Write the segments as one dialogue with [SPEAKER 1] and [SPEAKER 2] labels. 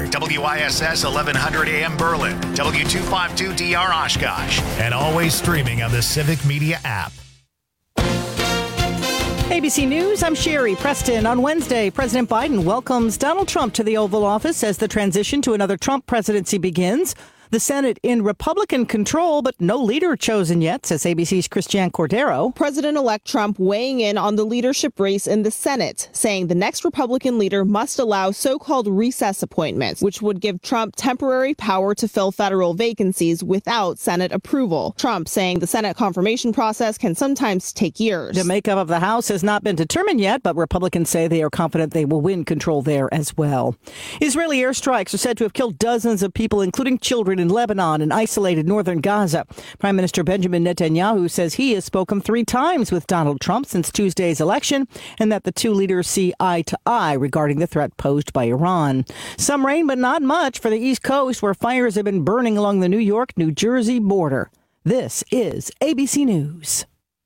[SPEAKER 1] WISS 1100 AM Berlin, W252DR Oshkosh, and always streaming on the Civic Media app.
[SPEAKER 2] ABC News, I'm Sherry Preston. On Wednesday, President Biden welcomes Donald Trump to the Oval Office as the transition to another Trump presidency begins. The Senate in Republican control, but no leader chosen yet, says ABC's Christiane Cordero.
[SPEAKER 3] President-elect Trump weighing in on the leadership race in the Senate, saying the next Republican leader must allow so-called recess appointments, which would give Trump temporary power to fill federal vacancies without Senate approval. Trump saying the Senate confirmation process can sometimes take years.
[SPEAKER 2] The makeup of the House has not been determined yet, but Republicans say they are confident they will win control there as well. Israeli airstrikes are said to have killed dozens of people, including children, in Lebanon and isolated northern Gaza. Prime Minister Benjamin Netanyahu says he has spoken 3 times with Donald Trump since Tuesday's election and that the two leaders see eye to eye regarding the threat posed by Iran. Some rain, but not much for the East Coast, where fires have been burning along the New York-New Jersey border. This is ABC News.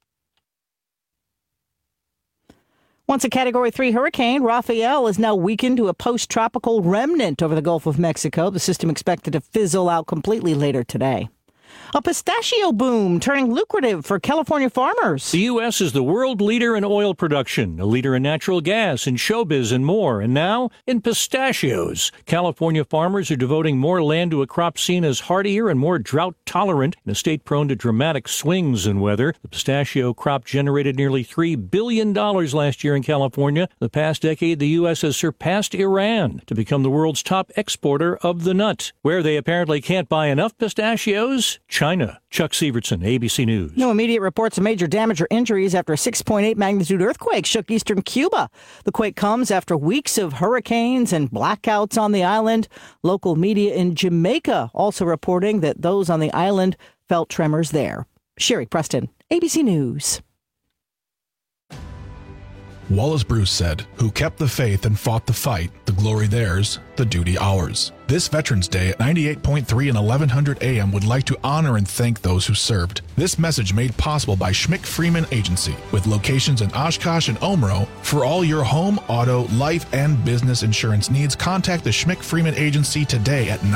[SPEAKER 2] Once a Category 3 hurricane, Rafael is now weakened to a post-tropical remnant over the Gulf of Mexico. The system expected to fizzle out completely later today. A pistachio boom turning lucrative for California farmers.
[SPEAKER 4] The U.S. is the world leader in oil production, a leader in natural gas, in showbiz, and more. And now, in pistachios. California farmers are devoting more land to a crop seen as hardier and more drought-tolerant in a state prone to dramatic swings in weather. The pistachio crop generated nearly $3 billion last year in California. The past decade, the U.S. has surpassed Iran to become the world's top exporter of the nut. Where they apparently can't buy enough pistachios, China. Chuck Sievertson, ABC News.
[SPEAKER 2] No immediate reports of major damage or injuries after a 6.8 magnitude earthquake shook eastern Cuba. The quake comes after weeks of hurricanes and blackouts on the island. Local media in Jamaica also reporting that those on the island felt tremors there. Sherry Preston, ABC News.
[SPEAKER 5] Wallace Bruce said, "Who kept the faith and fought the fight, the glory theirs, the duty ours." This Veterans Day at 98.3 and 1100 AM would like to honor and thank those who served. This message made possible by Schmick Freeman Agency, with locations in Oshkosh and Omro. For all your home, auto, life, and business insurance needs, contact the Schmick Freeman Agency today at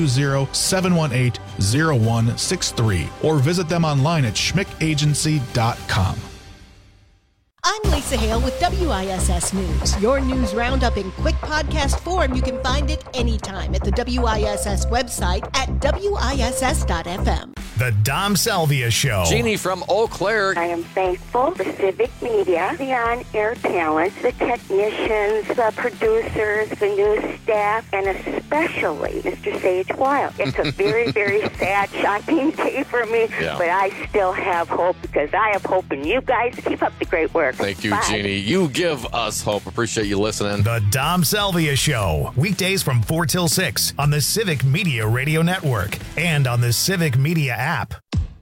[SPEAKER 5] 920-718-0163 or visit them online at schmickagency.com.
[SPEAKER 6] I'm Lisa Hale with WISS News. Your news roundup in quick podcast form. You can find it anytime at the WISS website at WISS.FM.
[SPEAKER 1] The Dom Salvia Show.
[SPEAKER 7] Jeannie from Eau Claire.
[SPEAKER 8] I am thankful for Civic Media, the on-air talent, the technicians, the producers, the news staff, and especially Mr. Sage Wild. It's a very, very sad, shocking day for me, but I still have hope because I have hope in you guys. Keep up the great work.
[SPEAKER 7] Thank you,
[SPEAKER 8] Bye.
[SPEAKER 7] Jeannie. You give us hope. Appreciate you listening.
[SPEAKER 1] The Dom Salvia Show. Weekdays from 4 till 6 on the Civic Media Radio Network and on the Civic Media app.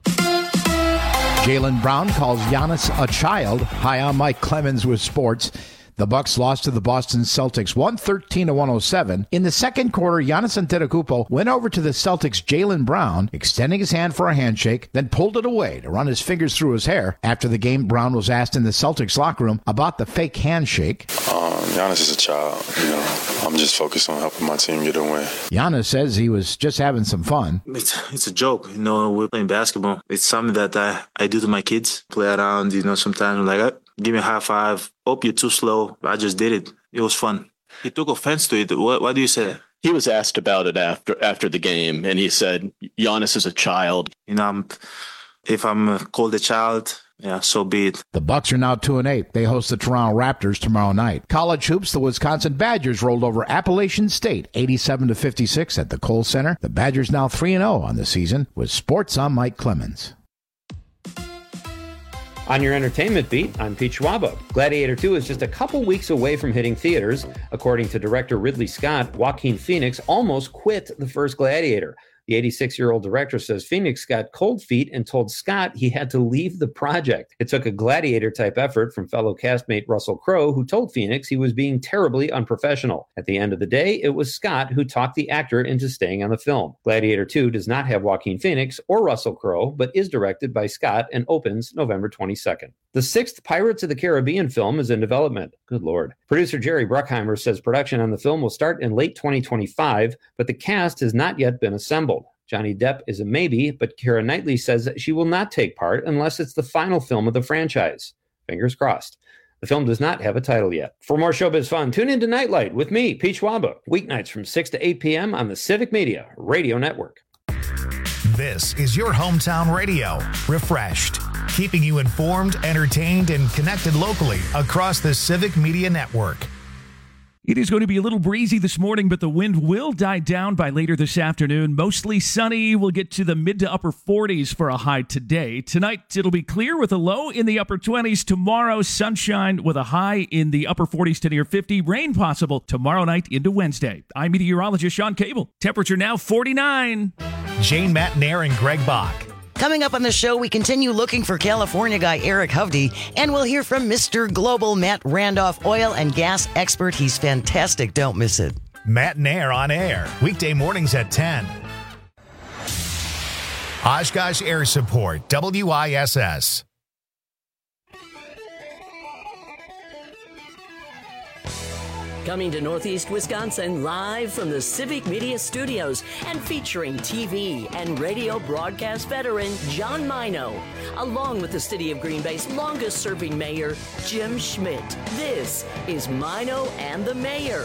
[SPEAKER 9] Jaylen Brown calls Giannis a child. Hi, I'm Mike Clemens with sports. The Bucks lost to the Boston Celtics 113-107. In the second quarter, Giannis Antetokounmpo went over to the Celtics' Jaylen Brown, extending his hand for a handshake, then pulled it away to run his fingers through his hair. After the game, Brown was asked in the Celtics locker room about the fake handshake.
[SPEAKER 10] Giannis is a child. I'm just focused on helping my team get a win.
[SPEAKER 9] Giannis says he was just having some fun.
[SPEAKER 11] It's a joke. We're playing basketball. It's something that I do to my kids. Play around, sometimes I'm like, give me a high five. Hope you're too slow. I just did it. It was fun. He took offense to it. What do you say?
[SPEAKER 12] He was asked about it after the game, and he said, Giannis is a child.
[SPEAKER 11] If I'm called a child, so be it.
[SPEAKER 9] The Bucks are now 2-8. They host the Toronto Raptors tomorrow night. College hoops, the Wisconsin Badgers rolled over Appalachian State 87-56 at the Kohl Center. The Badgers now 3-0 on the season. With sports, I'm Mike Clemens.
[SPEAKER 13] On your entertainment beat, I'm Pete Schwaba. Gladiator 2 is just a couple weeks away from hitting theaters. According to director Ridley Scott, Joaquin Phoenix almost quit the first Gladiator. The 86-year-old director says Phoenix got cold feet and told Scott he had to leave the project. It took a Gladiator-type effort from fellow castmate Russell Crowe, who told Phoenix he was being terribly unprofessional. At the end of the day, it was Scott who talked the actor into staying on the film. Gladiator 2 does not have Joaquin Phoenix or Russell Crowe, but is directed by Scott and opens November 22nd. The 6th Pirates of the Caribbean film is in development. Good Lord. Producer Jerry Bruckheimer says production on the film will start in late 2025, but the cast has not yet been assembled. Johnny Depp is a maybe, but Keira Knightley says that she will not take part unless it's the final film of the franchise. Fingers crossed. The film does not have a title yet. For more showbiz fun, tune into Nightlight with me, Pete Schwaba, weeknights from 6 to 8 p.m. on the Civic Media Radio Network.
[SPEAKER 1] This is your hometown radio, refreshed, keeping you informed, entertained, and connected locally across the Civic Media Network.
[SPEAKER 14] It is going to be a little breezy this morning, but the wind will die down by later this afternoon. Mostly sunny. We'll get to the mid to upper 40s for a high today. Tonight, it'll be clear with a low in the upper 20s. Tomorrow, sunshine with a high in the upper 40s to near 50. Rain possible tomorrow night into Wednesday. I'm meteorologist Sean Cable. Temperature now 49.
[SPEAKER 1] Jane Matnair and Greg Bach.
[SPEAKER 15] Coming up on the show, we continue looking for California guy Eric Hovde, and we'll hear from Mr. Global Matt Randolph, oil and gas expert. He's fantastic. Don't miss it.
[SPEAKER 1] Matt Nair on air, weekday mornings at 10. Oshkosh Air Support, WISS.
[SPEAKER 16] Coming to Northeast Wisconsin live from the Civic Media Studios and featuring TV and radio broadcast veteran John Mino, along with the City of Green Bay's longest-serving mayor, Jim Schmidt. This is Mino and the Mayor.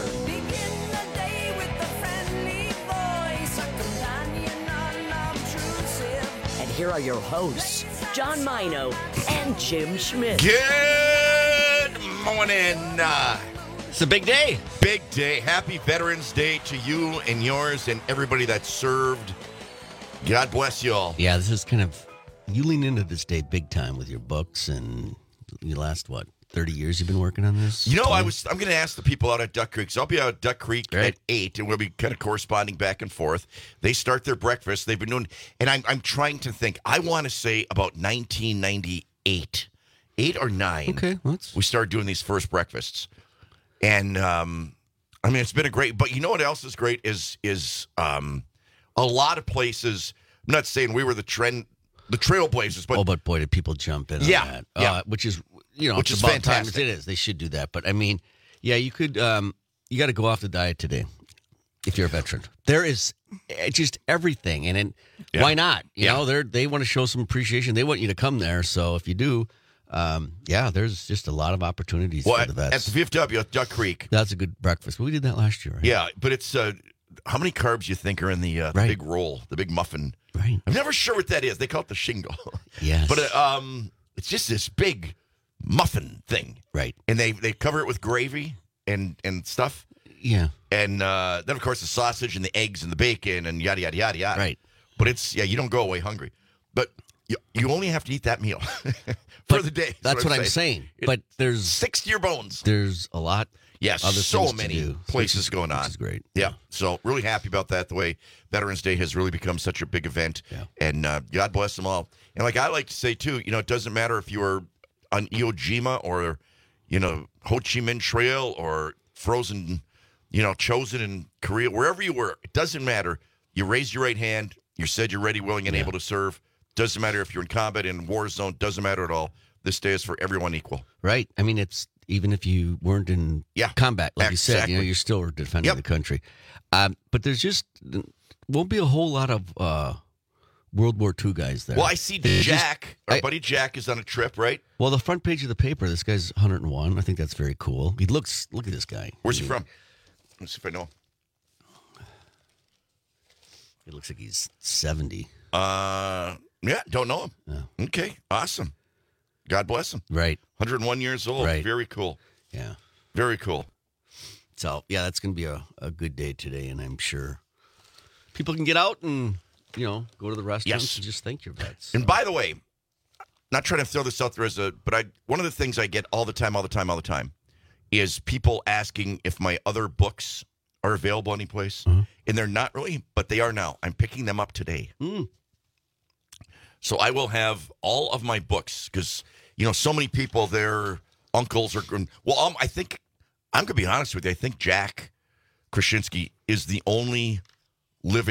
[SPEAKER 16] And here are your hosts, John Mino and Jim Schmidt.
[SPEAKER 17] Good morning. It's a big day. Big day. Happy Veterans Day to you and yours and everybody that served. God bless you all.
[SPEAKER 18] Yeah, this is kind of, you lean into this day big time with your books, and you last, 30 years you've been working on this?
[SPEAKER 17] You know, I'm going to ask the people out at Duck Creek. So I'll be out at Duck Creek at 8, and we'll be kind of corresponding back and forth. They start their breakfast. They've been doing, and I'm trying to think. I want to say about 1998, 8 or 9.
[SPEAKER 18] Okay,
[SPEAKER 17] we started doing these first breakfasts. And, it's been a great, but you know what else is great is a lot of places, I'm not saying we were the trailblazers, but.
[SPEAKER 18] Oh, but boy, did people jump in on that.
[SPEAKER 17] Yeah.
[SPEAKER 18] Which is,
[SPEAKER 17] which
[SPEAKER 18] it's
[SPEAKER 17] is
[SPEAKER 18] about
[SPEAKER 17] fantastic.
[SPEAKER 18] time as it is. They should do that. But, you could, you got to go off the diet today if you're a veteran. There is just everything. And why not? You know, they want to show some appreciation. They want you to come there. So if you do, there's just a lot of opportunities for the vets.
[SPEAKER 17] At the VFW at Duck Creek.
[SPEAKER 18] That's a good breakfast. We did that last year, right?
[SPEAKER 17] Yeah, but it's how many carbs you think are in the big roll, the big muffin?
[SPEAKER 18] Right.
[SPEAKER 17] I'm never sure what that is. They call it the shingle.
[SPEAKER 18] Yes.
[SPEAKER 17] But it's just this big muffin thing.
[SPEAKER 18] Right.
[SPEAKER 17] And they cover it with gravy and stuff.
[SPEAKER 18] Yeah.
[SPEAKER 17] And then, of course, the sausage and the eggs and the bacon and yada, yada, yada, yada.
[SPEAKER 18] Right.
[SPEAKER 17] But it's, you don't go away hungry. But you only have to eat that meal for the day.
[SPEAKER 18] That's what I'm saying. But there's
[SPEAKER 17] 6 to your bones.
[SPEAKER 18] There's a lot.
[SPEAKER 17] Yes, so many places going on.
[SPEAKER 18] Which is great.
[SPEAKER 17] Yeah. So really happy about that. The way Veterans Day has really become such a big event.
[SPEAKER 18] Yeah.
[SPEAKER 17] And God bless them all. And like I like to say too, it doesn't matter if you were on Iwo Jima or, Ho Chi Minh Trail or frozen, chosen in Korea, wherever you were, it doesn't matter. You raised your right hand. You said you're ready, willing, and able to serve. Doesn't matter if you're in combat, in war zone. Doesn't matter at all. This day is for everyone equal.
[SPEAKER 18] Right. It's even if you weren't in combat, like you said, you're still defending the country. But there's just won't be a whole lot of World War II guys there.
[SPEAKER 17] Well, I see Jack. Our buddy Jack is on a trip, right?
[SPEAKER 18] Well, the front page of the paper, this guy's 101. I think that's very cool. Look at this guy.
[SPEAKER 17] Where's he from? Let's see if I know.
[SPEAKER 18] He looks like he's 70.
[SPEAKER 17] Yeah, don't know him.
[SPEAKER 18] Yeah.
[SPEAKER 17] Okay, awesome. God bless him.
[SPEAKER 18] Right.
[SPEAKER 17] 101 years old.
[SPEAKER 18] Right.
[SPEAKER 17] Very cool.
[SPEAKER 18] Yeah.
[SPEAKER 17] Very cool.
[SPEAKER 18] So, that's going to be a good day today, and I'm sure people can get out and, go to the restaurants and just thank your vets.
[SPEAKER 17] And by the way, not trying to throw this out there but one of the things I get all the time is people asking if my other books are available anyplace.
[SPEAKER 18] Mm-hmm.
[SPEAKER 17] And they're not really, but they are now. I'm picking them up today. So I will have all of my books because, so many people, their uncles are going, I think, I'm going to be honest with you, I think Jack Krasinski is the only living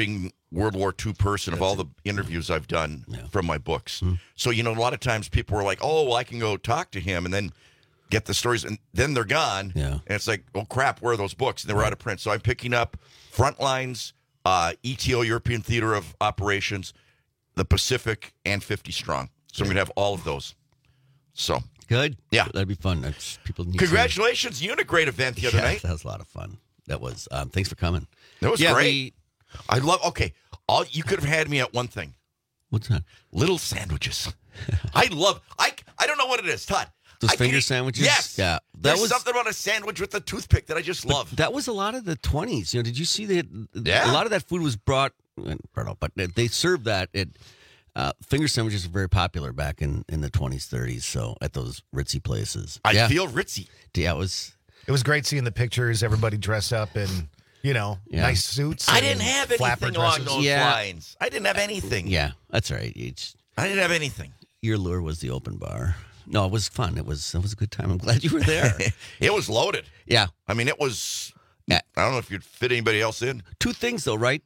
[SPEAKER 17] World War II person of all the interviews I've done from my books. So, a lot of times people were like, oh, well, I can go talk to him and then get the stories, and then they're gone.
[SPEAKER 18] Yeah.
[SPEAKER 17] And it's like, oh, crap, where are those books? And they were out of print. So I'm picking up Frontlines, ETO, European Theater of Operations, the Pacific, and 50 Strong. So I'm going to have all of those. So
[SPEAKER 18] good.
[SPEAKER 17] Yeah.
[SPEAKER 18] That'd be fun. People need
[SPEAKER 17] Congratulations. You had a great event the other night.
[SPEAKER 18] That was a lot of fun. That was, thanks for coming.
[SPEAKER 17] That was great. I love, you could have had me at one thing.
[SPEAKER 18] What's that?
[SPEAKER 17] Little sandwiches. I don't know what it is, Todd.
[SPEAKER 18] Those finger sandwiches?
[SPEAKER 17] Yes.
[SPEAKER 18] Yeah.
[SPEAKER 17] There's something about a sandwich with a toothpick that I just love.
[SPEAKER 18] That was a lot of the 20s. Did you see that? A lot of that food was brought up, but they served that. Finger sandwiches were very popular back in the 20s, 30s, so at those ritzy places.
[SPEAKER 17] I feel ritzy.
[SPEAKER 18] Yeah, it was
[SPEAKER 1] great seeing the pictures, everybody dressed up in, nice suits.
[SPEAKER 17] I didn't have anything along those lines. I didn't have anything.
[SPEAKER 18] Yeah, that's right.
[SPEAKER 17] I didn't have anything.
[SPEAKER 18] Your lure was the open bar. No, it was fun. It was a good time. I'm glad you were there.
[SPEAKER 17] It was loaded.
[SPEAKER 18] Yeah.
[SPEAKER 17] I mean, it was, I don't know if you'd fit anybody else in.
[SPEAKER 18] Two things, though, right?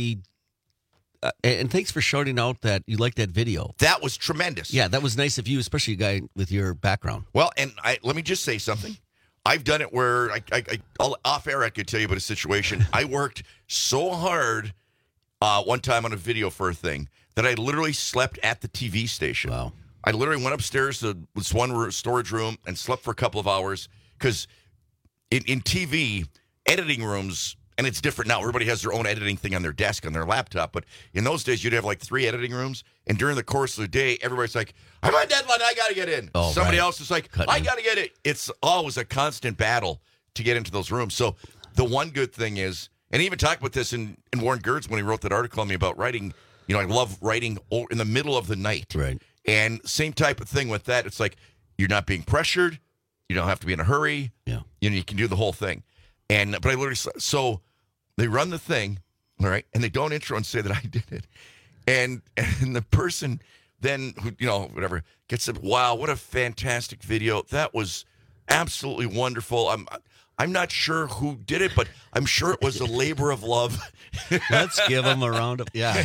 [SPEAKER 18] And thanks for shouting out that you liked that video.
[SPEAKER 17] That was tremendous.
[SPEAKER 18] Yeah, that was nice of you, especially a guy with your background.
[SPEAKER 17] Well, and let me just say something. I've done it where, off air, I could tell you about a situation. I worked so hard one time on a video for a thing that I literally slept at the TV station.
[SPEAKER 18] Wow.
[SPEAKER 17] I literally went upstairs to this one storage room and slept for a couple of hours because in TV, editing rooms, and it's different now. Everybody has their own editing thing on their desk, on their laptop. But in those days, you'd have 3 editing rooms. And during the course of the day, everybody's like, I'm on deadline. I got to get in.
[SPEAKER 18] Oh,
[SPEAKER 17] Somebody else is like, I got to get it. It's always a constant battle to get into those rooms. So the one good thing is, and he even talked about this in Warren Gertz when he wrote that article on me about writing. I love writing in the middle of the night.
[SPEAKER 18] Right.
[SPEAKER 17] And same type of thing with that. It's like you're not being pressured. You don't have to be in a hurry.
[SPEAKER 18] Yeah.
[SPEAKER 17] You can do the whole thing. But I literally, so they run the thing, all right, and they don't intro and say that I did it. And the person then, whatever, gets it, wow, what a fantastic video. That was absolutely wonderful. I'm not sure who did it, but I'm sure it was a labor of love.
[SPEAKER 18] Let's give them a round of, yeah.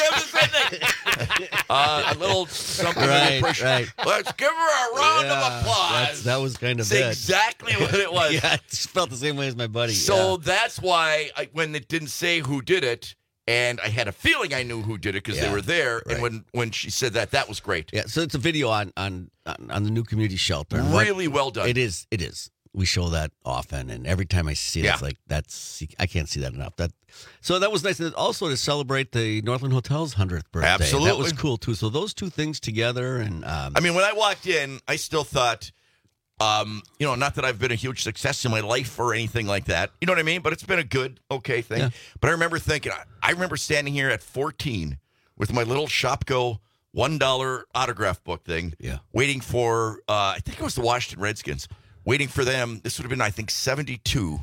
[SPEAKER 17] A little something.
[SPEAKER 18] Right.
[SPEAKER 17] Let's give her a round of applause.
[SPEAKER 18] That was kind of
[SPEAKER 17] That's
[SPEAKER 18] it.
[SPEAKER 17] exactly what it was.
[SPEAKER 18] Yeah, I just felt the same way as my buddy.
[SPEAKER 17] So that's why when it didn't say who did it, and I had a feeling I knew who did it because they were there,
[SPEAKER 18] right.
[SPEAKER 17] and when she said that was great.
[SPEAKER 18] Yeah, so it's a video on the new community shelter.
[SPEAKER 17] Really well done.
[SPEAKER 18] It is. We show that often, and every time I see it, it's like, I can't see that enough. So that was nice. And also to celebrate the Northland Hotel's 100th birthday.
[SPEAKER 17] Absolutely.
[SPEAKER 18] That was cool, too. So those two things together. And
[SPEAKER 17] when I walked in, I still thought, not that I've been a huge success in my life or anything like that. You know what I mean? But it's been a okay thing.
[SPEAKER 18] Yeah.
[SPEAKER 17] But I remember thinking, I remember standing here at 14 with my little Shopko $1 autograph book thing, waiting for, I think it was the Washington Redskins. Waiting for them. This would have been, I think, 72.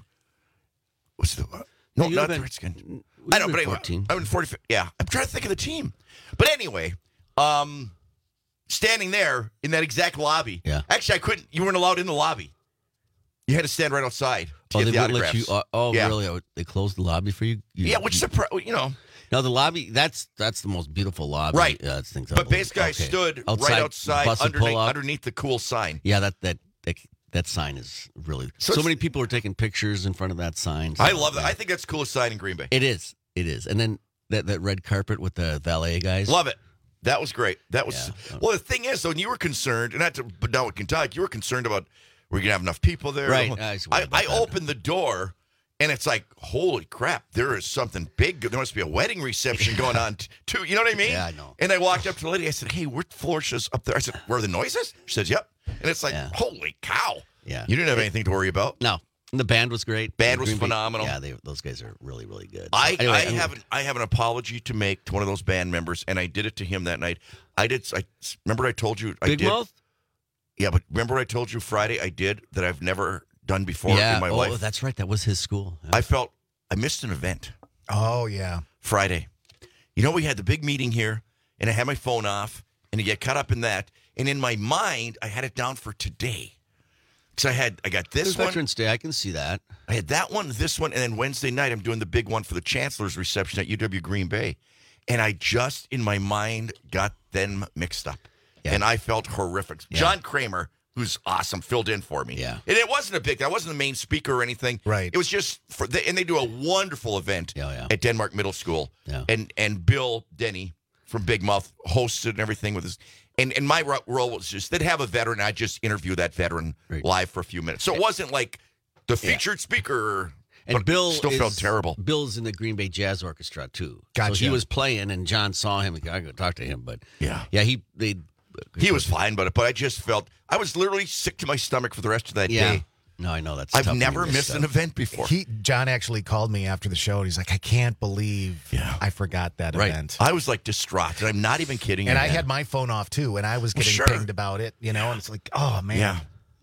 [SPEAKER 17] No, not the Redskins. I know, but anyway, I'm in 45. Yeah, I'm trying to think of the team. But anyway, standing there in that exact lobby.
[SPEAKER 18] Yeah.
[SPEAKER 17] Actually, I couldn't. You weren't allowed in the lobby. You had to stand right outside to get the autographs.
[SPEAKER 18] Really? They closed the lobby for you?
[SPEAKER 17] Which
[SPEAKER 18] No, the lobby, that's the most beautiful lobby.
[SPEAKER 17] Right.
[SPEAKER 18] But
[SPEAKER 17] basically, I stood right outside underneath the cool sign.
[SPEAKER 18] Yeah, that sign is really... So many people are taking pictures in front of that sign. So,
[SPEAKER 17] I love that. I think that's the coolest sign in Green Bay.
[SPEAKER 18] It is. And then that red carpet with the valet guys.
[SPEAKER 17] Love it. That was great. That was... Yeah. Well, the thing is, though, you were concerned, and not to put down with Kentucky, you were concerned about, we're going to have enough people there.
[SPEAKER 18] Right.
[SPEAKER 17] I opened the door, and it's like, holy crap, there is something big. There must be a wedding reception going on, too. You know what I mean?
[SPEAKER 18] Yeah, I know.
[SPEAKER 17] And I walked up to the lady. I said, hey, what floor is up there? I said, where are the noises? She says, yep. And it's like, holy cow.
[SPEAKER 18] Yeah.
[SPEAKER 17] You didn't have anything to worry about.
[SPEAKER 18] No. And the band was great.
[SPEAKER 17] Band was phenomenal.
[SPEAKER 18] Yeah, those guys are really, really good.
[SPEAKER 17] I have an apology to make to one of those band members, and I did it to him that night. Remember I told you I
[SPEAKER 18] Big
[SPEAKER 17] did.
[SPEAKER 18] Mouth?
[SPEAKER 17] Yeah, but remember I told you Friday I did that I've never done before in my life?
[SPEAKER 18] Oh, that's right. That was his school. Yeah.
[SPEAKER 17] I felt I missed an event.
[SPEAKER 1] Oh, yeah.
[SPEAKER 17] Friday. We had the big meeting here, and I had my phone off, and you get caught up in that. And in my mind, I had it down for today. Because I got this one.
[SPEAKER 18] Veterans Day, I can see that.
[SPEAKER 17] I had that one, this one, and then Wednesday night I'm doing the big one for the Chancellor's reception at UW Green Bay. And I just, in my mind, got them mixed up. Yeah. And I felt horrific. Yeah. John Kramer, who's awesome, filled in for me.
[SPEAKER 18] Yeah.
[SPEAKER 17] And it wasn't I wasn't the main speaker or anything.
[SPEAKER 19] Right.
[SPEAKER 17] It was just, and they do a wonderful event at Denmark Middle School.
[SPEAKER 18] Yeah.
[SPEAKER 17] And Bill Denny from Big Mouth hosted and everything with us. And my role was just, they'd have a veteran, I'd just interview that veteran live for a few minutes. So it wasn't like the featured speaker.
[SPEAKER 18] And Bill
[SPEAKER 17] still felt terrible.
[SPEAKER 18] Bill's in the Green Bay Jazz Orchestra, too.
[SPEAKER 17] Gotcha.
[SPEAKER 18] So he was playing, and John saw him. I go talk to him, but he
[SPEAKER 17] was fine, but I just felt, I was literally sick to my stomach for the rest of that day.
[SPEAKER 18] No, I know that's.
[SPEAKER 17] I've never missed an event before.
[SPEAKER 19] John actually called me after the show, and he's like, "I can't believe I forgot that event."
[SPEAKER 17] I was like distraught, and I'm not even kidding.
[SPEAKER 19] And I had my phone off too, and I was getting pinged about it. And it's like, oh man.
[SPEAKER 17] Yeah.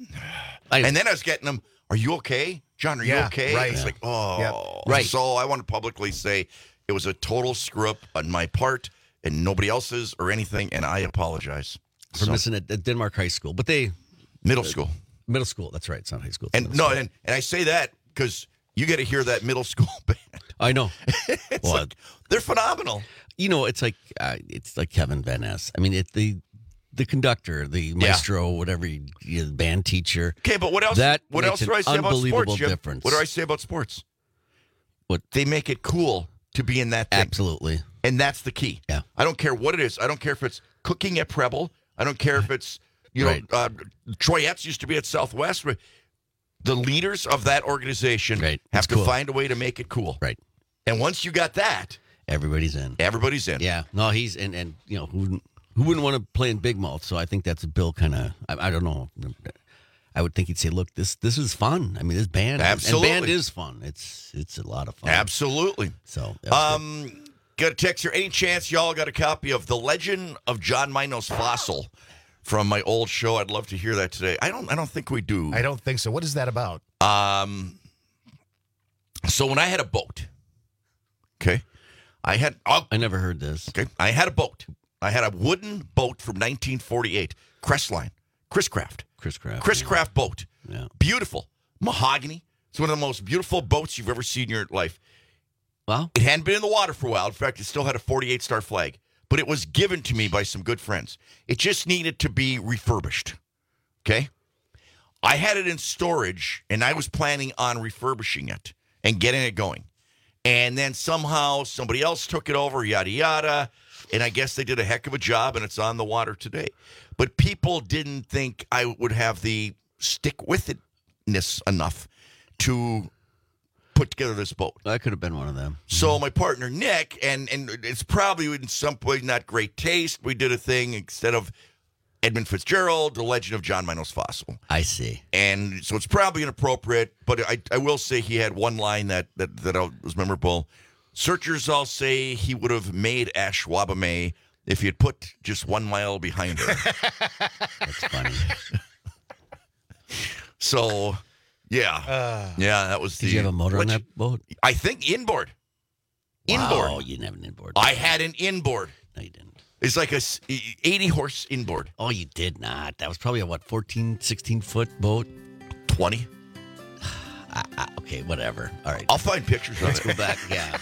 [SPEAKER 17] And then I was getting them. Are you okay, John? Are you okay?
[SPEAKER 19] Right.
[SPEAKER 17] It's like, right. So I want to publicly say it was a total screw up on my part, and nobody else's or anything, and I apologize
[SPEAKER 18] for missing it at Denmark High School, but
[SPEAKER 17] middle school.
[SPEAKER 18] Middle school, that's right. It's not high school.
[SPEAKER 17] And and I say that because you got to hear that middle school band.
[SPEAKER 18] I know.
[SPEAKER 17] They're phenomenal.
[SPEAKER 18] It's like Kevin Van Ness. I mean, the conductor, the maestro, whatever, band teacher.
[SPEAKER 17] Okay, but what else? What else do I say about sports?
[SPEAKER 18] Difference.
[SPEAKER 17] What do I say about sports?
[SPEAKER 18] What
[SPEAKER 17] they make it cool to be in that thing.
[SPEAKER 18] Absolutely,
[SPEAKER 17] and that's the key.
[SPEAKER 18] Yeah,
[SPEAKER 17] I don't care what it is. I don't care if it's cooking at Preble. I don't care if it's. Troyette's used to be at Southwest. The leaders of that organization have to find a way to make it cool.
[SPEAKER 18] Right.
[SPEAKER 17] And once you got that,
[SPEAKER 18] everybody's in.
[SPEAKER 17] Everybody's in.
[SPEAKER 18] Yeah. No, he's and who wouldn't want to play in Big Mouth? So I think that's a Bill kind of. I don't know. I would think he'd say, "Look, this is fun. I mean, this band,
[SPEAKER 17] absolutely,
[SPEAKER 18] and band is fun. It's a lot of fun.
[SPEAKER 17] Absolutely.
[SPEAKER 18] So,
[SPEAKER 17] got a text here. Any chance y'all got a copy of The Legend of John Mino's Fossil from my old show? I'd love to hear that today. I don't think we do.
[SPEAKER 19] I don't think so. What is that about?
[SPEAKER 17] So when I had a boat, okay, I
[SPEAKER 18] never heard this.
[SPEAKER 17] Okay, I had a boat. I had a wooden boat from 1948, Crestline, Chris Craft boat.
[SPEAKER 18] Yeah,
[SPEAKER 17] beautiful mahogany. It's one of the most beautiful boats you've ever seen in your life.
[SPEAKER 18] Wow,
[SPEAKER 17] it hadn't been in the water for a while. In fact, it still had a 48-star flag. But it was given to me by some good friends. It just needed to be refurbished, okay? I had it in storage, and I was planning on refurbishing it and getting it going. And then somehow somebody else took it over, yada, yada, and I guess they did a heck of a job, and it's on the water today. But people didn't think I would have the stick-with-itness enough to put together this boat.
[SPEAKER 18] I could have been one of them.
[SPEAKER 17] So my partner Nick, and it's probably in some way not great taste, we did a thing instead of Edmund Fitzgerald, The Legend of John Mino's Fossil.
[SPEAKER 18] I see.
[SPEAKER 17] And so it's probably inappropriate, but I will say he had one line that was memorable. Searchers all say he would have made Ashwaubenon if he had put just 1 mile behind her.
[SPEAKER 18] That's funny.
[SPEAKER 17] So... Yeah, that was
[SPEAKER 18] Did you have a motor on that boat?
[SPEAKER 17] I think inboard.
[SPEAKER 18] Wow,
[SPEAKER 17] Inboard.
[SPEAKER 18] You didn't have an inboard.
[SPEAKER 17] I had an inboard.
[SPEAKER 18] No, you didn't.
[SPEAKER 17] It's like a 80-horse inboard.
[SPEAKER 18] Oh, you did not. That was probably a, 14, 16-foot boat?
[SPEAKER 17] 20.
[SPEAKER 18] Okay, whatever. All right.
[SPEAKER 17] I'll find pictures of it.
[SPEAKER 18] Let's go back. Yeah.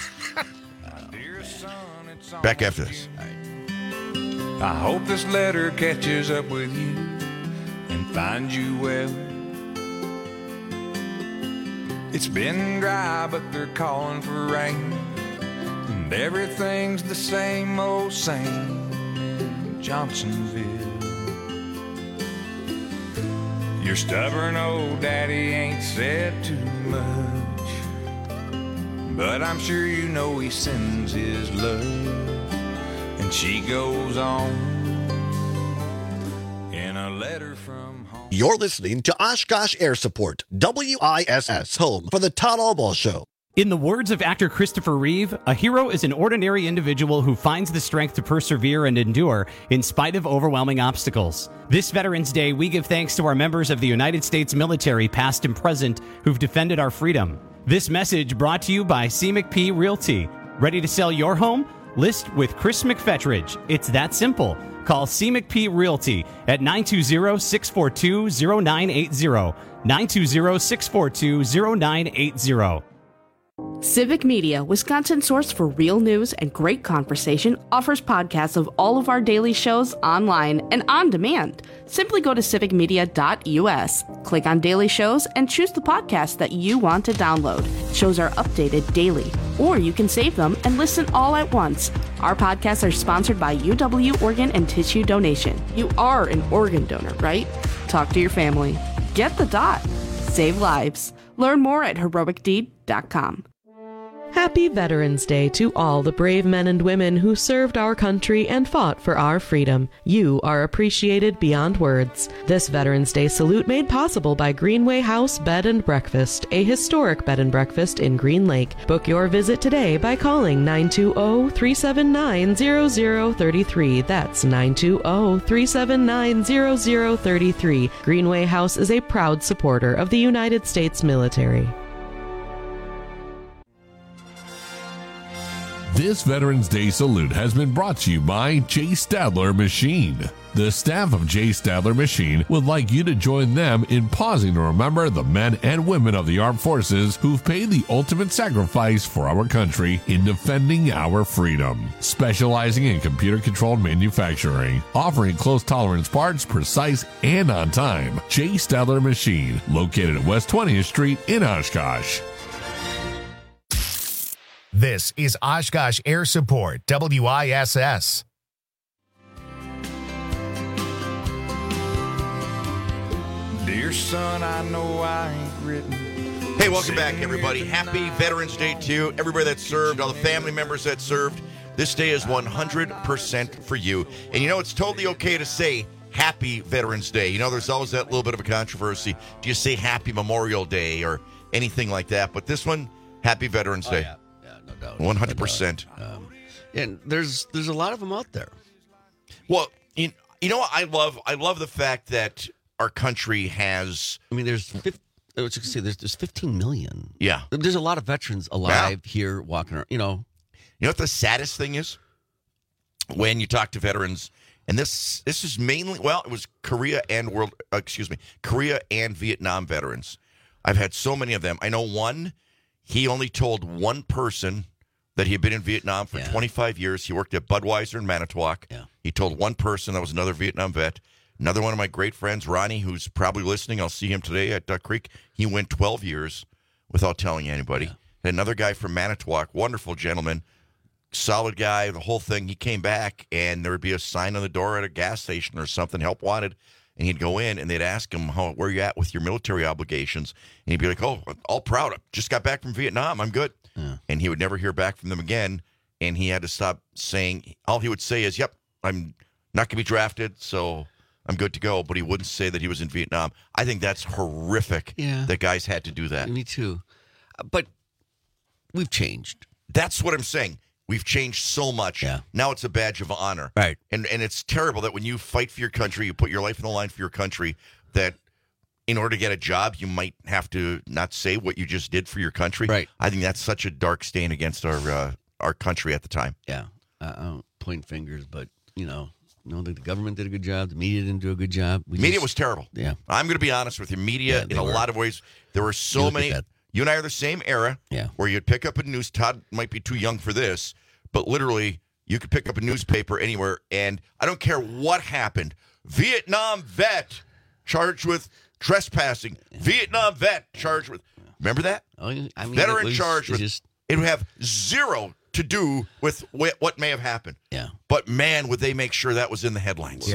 [SPEAKER 17] Back after this.
[SPEAKER 18] All right.
[SPEAKER 20] I hope this letter catches up with you and finds you well. It's been dry, but they're calling for rain, and everything's the same old same in Johnsonville. Your stubborn old daddy ain't said too much, but I'm sure you know he sends his love. And she goes on in a letter from home.
[SPEAKER 21] You're listening to Oshkosh Air Support, WISS, home for the Todd Albaugh Show.
[SPEAKER 22] In the words of actor Christopher Reeve, a hero is an ordinary individual who finds the strength to persevere and endure in spite of overwhelming obstacles. This Veterans Day, we give thanks to our members of the United States military, past and present, who've defended our freedom. This message brought to you by C. McP Realty. Ready to sell your home? List with Chris McFetridge. It's that simple. Call C. McP Realty at 920-642-0980. 920-642-0980.
[SPEAKER 3] Civic Media, Wisconsin's source for real news and great conversation, offers podcasts of all of our daily shows online and on demand. Simply go to civicmedia.us, click on daily shows, and choose the podcast that you want to download. Shows are updated daily, or you can save them and listen all at once. Our podcasts are sponsored by UW Organ and Tissue Donation. You are an organ donor, right? Talk to your family. Get the dot. Save lives. Learn more at heroicdeed.com.
[SPEAKER 4] Happy Veterans Day to all the brave men and women who served our country and fought for our freedom. You are appreciated beyond words. This Veterans Day salute made possible by Greenway House Bed and Breakfast, a historic bed and breakfast in Green Lake. Book your visit today by calling 920-379-0033. That's 920-379-0033. Greenway House is a proud supporter of the United States military.
[SPEAKER 23] This Veterans Day salute has been brought to you by J. Stadler Machine. The staff of J. Stadler Machine would like you to join them in pausing to remember the men and women of the armed forces who've paid the ultimate sacrifice for our country in defending our freedom. Specializing in computer-controlled manufacturing, offering close tolerance parts, precise and on time. J. Stadler Machine, located at West 20th Street in Oshkosh.
[SPEAKER 1] This is Oshkosh Air Support, WISS.
[SPEAKER 20] Dear son, I know I ain't written.
[SPEAKER 17] Hey, welcome back, everybody. Happy Veterans Day to you. Everybody that served, all the family members that served. This day is 100% for you. And you know, it's totally okay to say Happy Veterans Day. You know, there's always that little bit of a controversy. Do you say Happy Memorial Day or anything like that? But this one, Happy Veterans Day.
[SPEAKER 18] Yeah. No doubt.
[SPEAKER 17] 100%.
[SPEAKER 18] And there's a lot of them out there.
[SPEAKER 17] Well, you know what I love the fact that our country has.
[SPEAKER 18] I mean, there's 15 million.
[SPEAKER 17] Yeah,
[SPEAKER 18] there's a lot of veterans alive here walking around. You know
[SPEAKER 17] what the saddest thing is when you talk to veterans, and this is mainly it was Korea and Vietnam veterans. I've had so many of them. I know one. He only told one person that he had been in Vietnam for 25 years. He worked at Budweiser in Manitowoc.
[SPEAKER 18] Yeah.
[SPEAKER 17] He told one person that was another Vietnam vet. Another one of my great friends, Ronnie, who's probably listening. I'll see him today at Duck Creek. He went 12 years without telling anybody. Yeah. And another guy from Manitowoc, wonderful gentleman, solid guy, the whole thing. He came back, and there would be a sign on the door at a gas station or something, help wanted. And he'd go in, and they'd ask him, where you at with your military obligations? And he'd be like, all proud. I just got back from Vietnam. I'm good. Yeah. And he would never hear back from them again. And he had to stop saying, all he would say is, yep, I'm not going to be drafted, so I'm good to go. But he wouldn't say that he was in Vietnam. I think that's horrific that guys had to do that.
[SPEAKER 18] Me too. But we've changed.
[SPEAKER 17] That's what I'm saying. We've changed so much.
[SPEAKER 18] Yeah.
[SPEAKER 17] Now it's a badge of honor.
[SPEAKER 18] Right.
[SPEAKER 17] And it's terrible that when you fight for your country, you put your life on the line for your country, that in order to get a job, you might have to not say what you just did for your country.
[SPEAKER 18] Right.
[SPEAKER 17] I think that's such a dark stain against our country at the time.
[SPEAKER 18] Yeah. I don't point fingers, but, the government did a good job. The media didn't do a good job.
[SPEAKER 17] Media was terrible.
[SPEAKER 18] Yeah.
[SPEAKER 17] I'm going to be honest with you. Media, in a lot of ways, there were so many. You and I are the same era where you'd pick up a news. Todd might be too young for this, but literally you could pick up a newspaper anywhere, and I don't care what happened. Vietnam vet charged with trespassing. Vietnam vet charged with. Remember that? Veteran charged with. It would have zero to do with what may have happened.
[SPEAKER 18] Yeah.
[SPEAKER 17] But man, would they make sure that was in the headlines?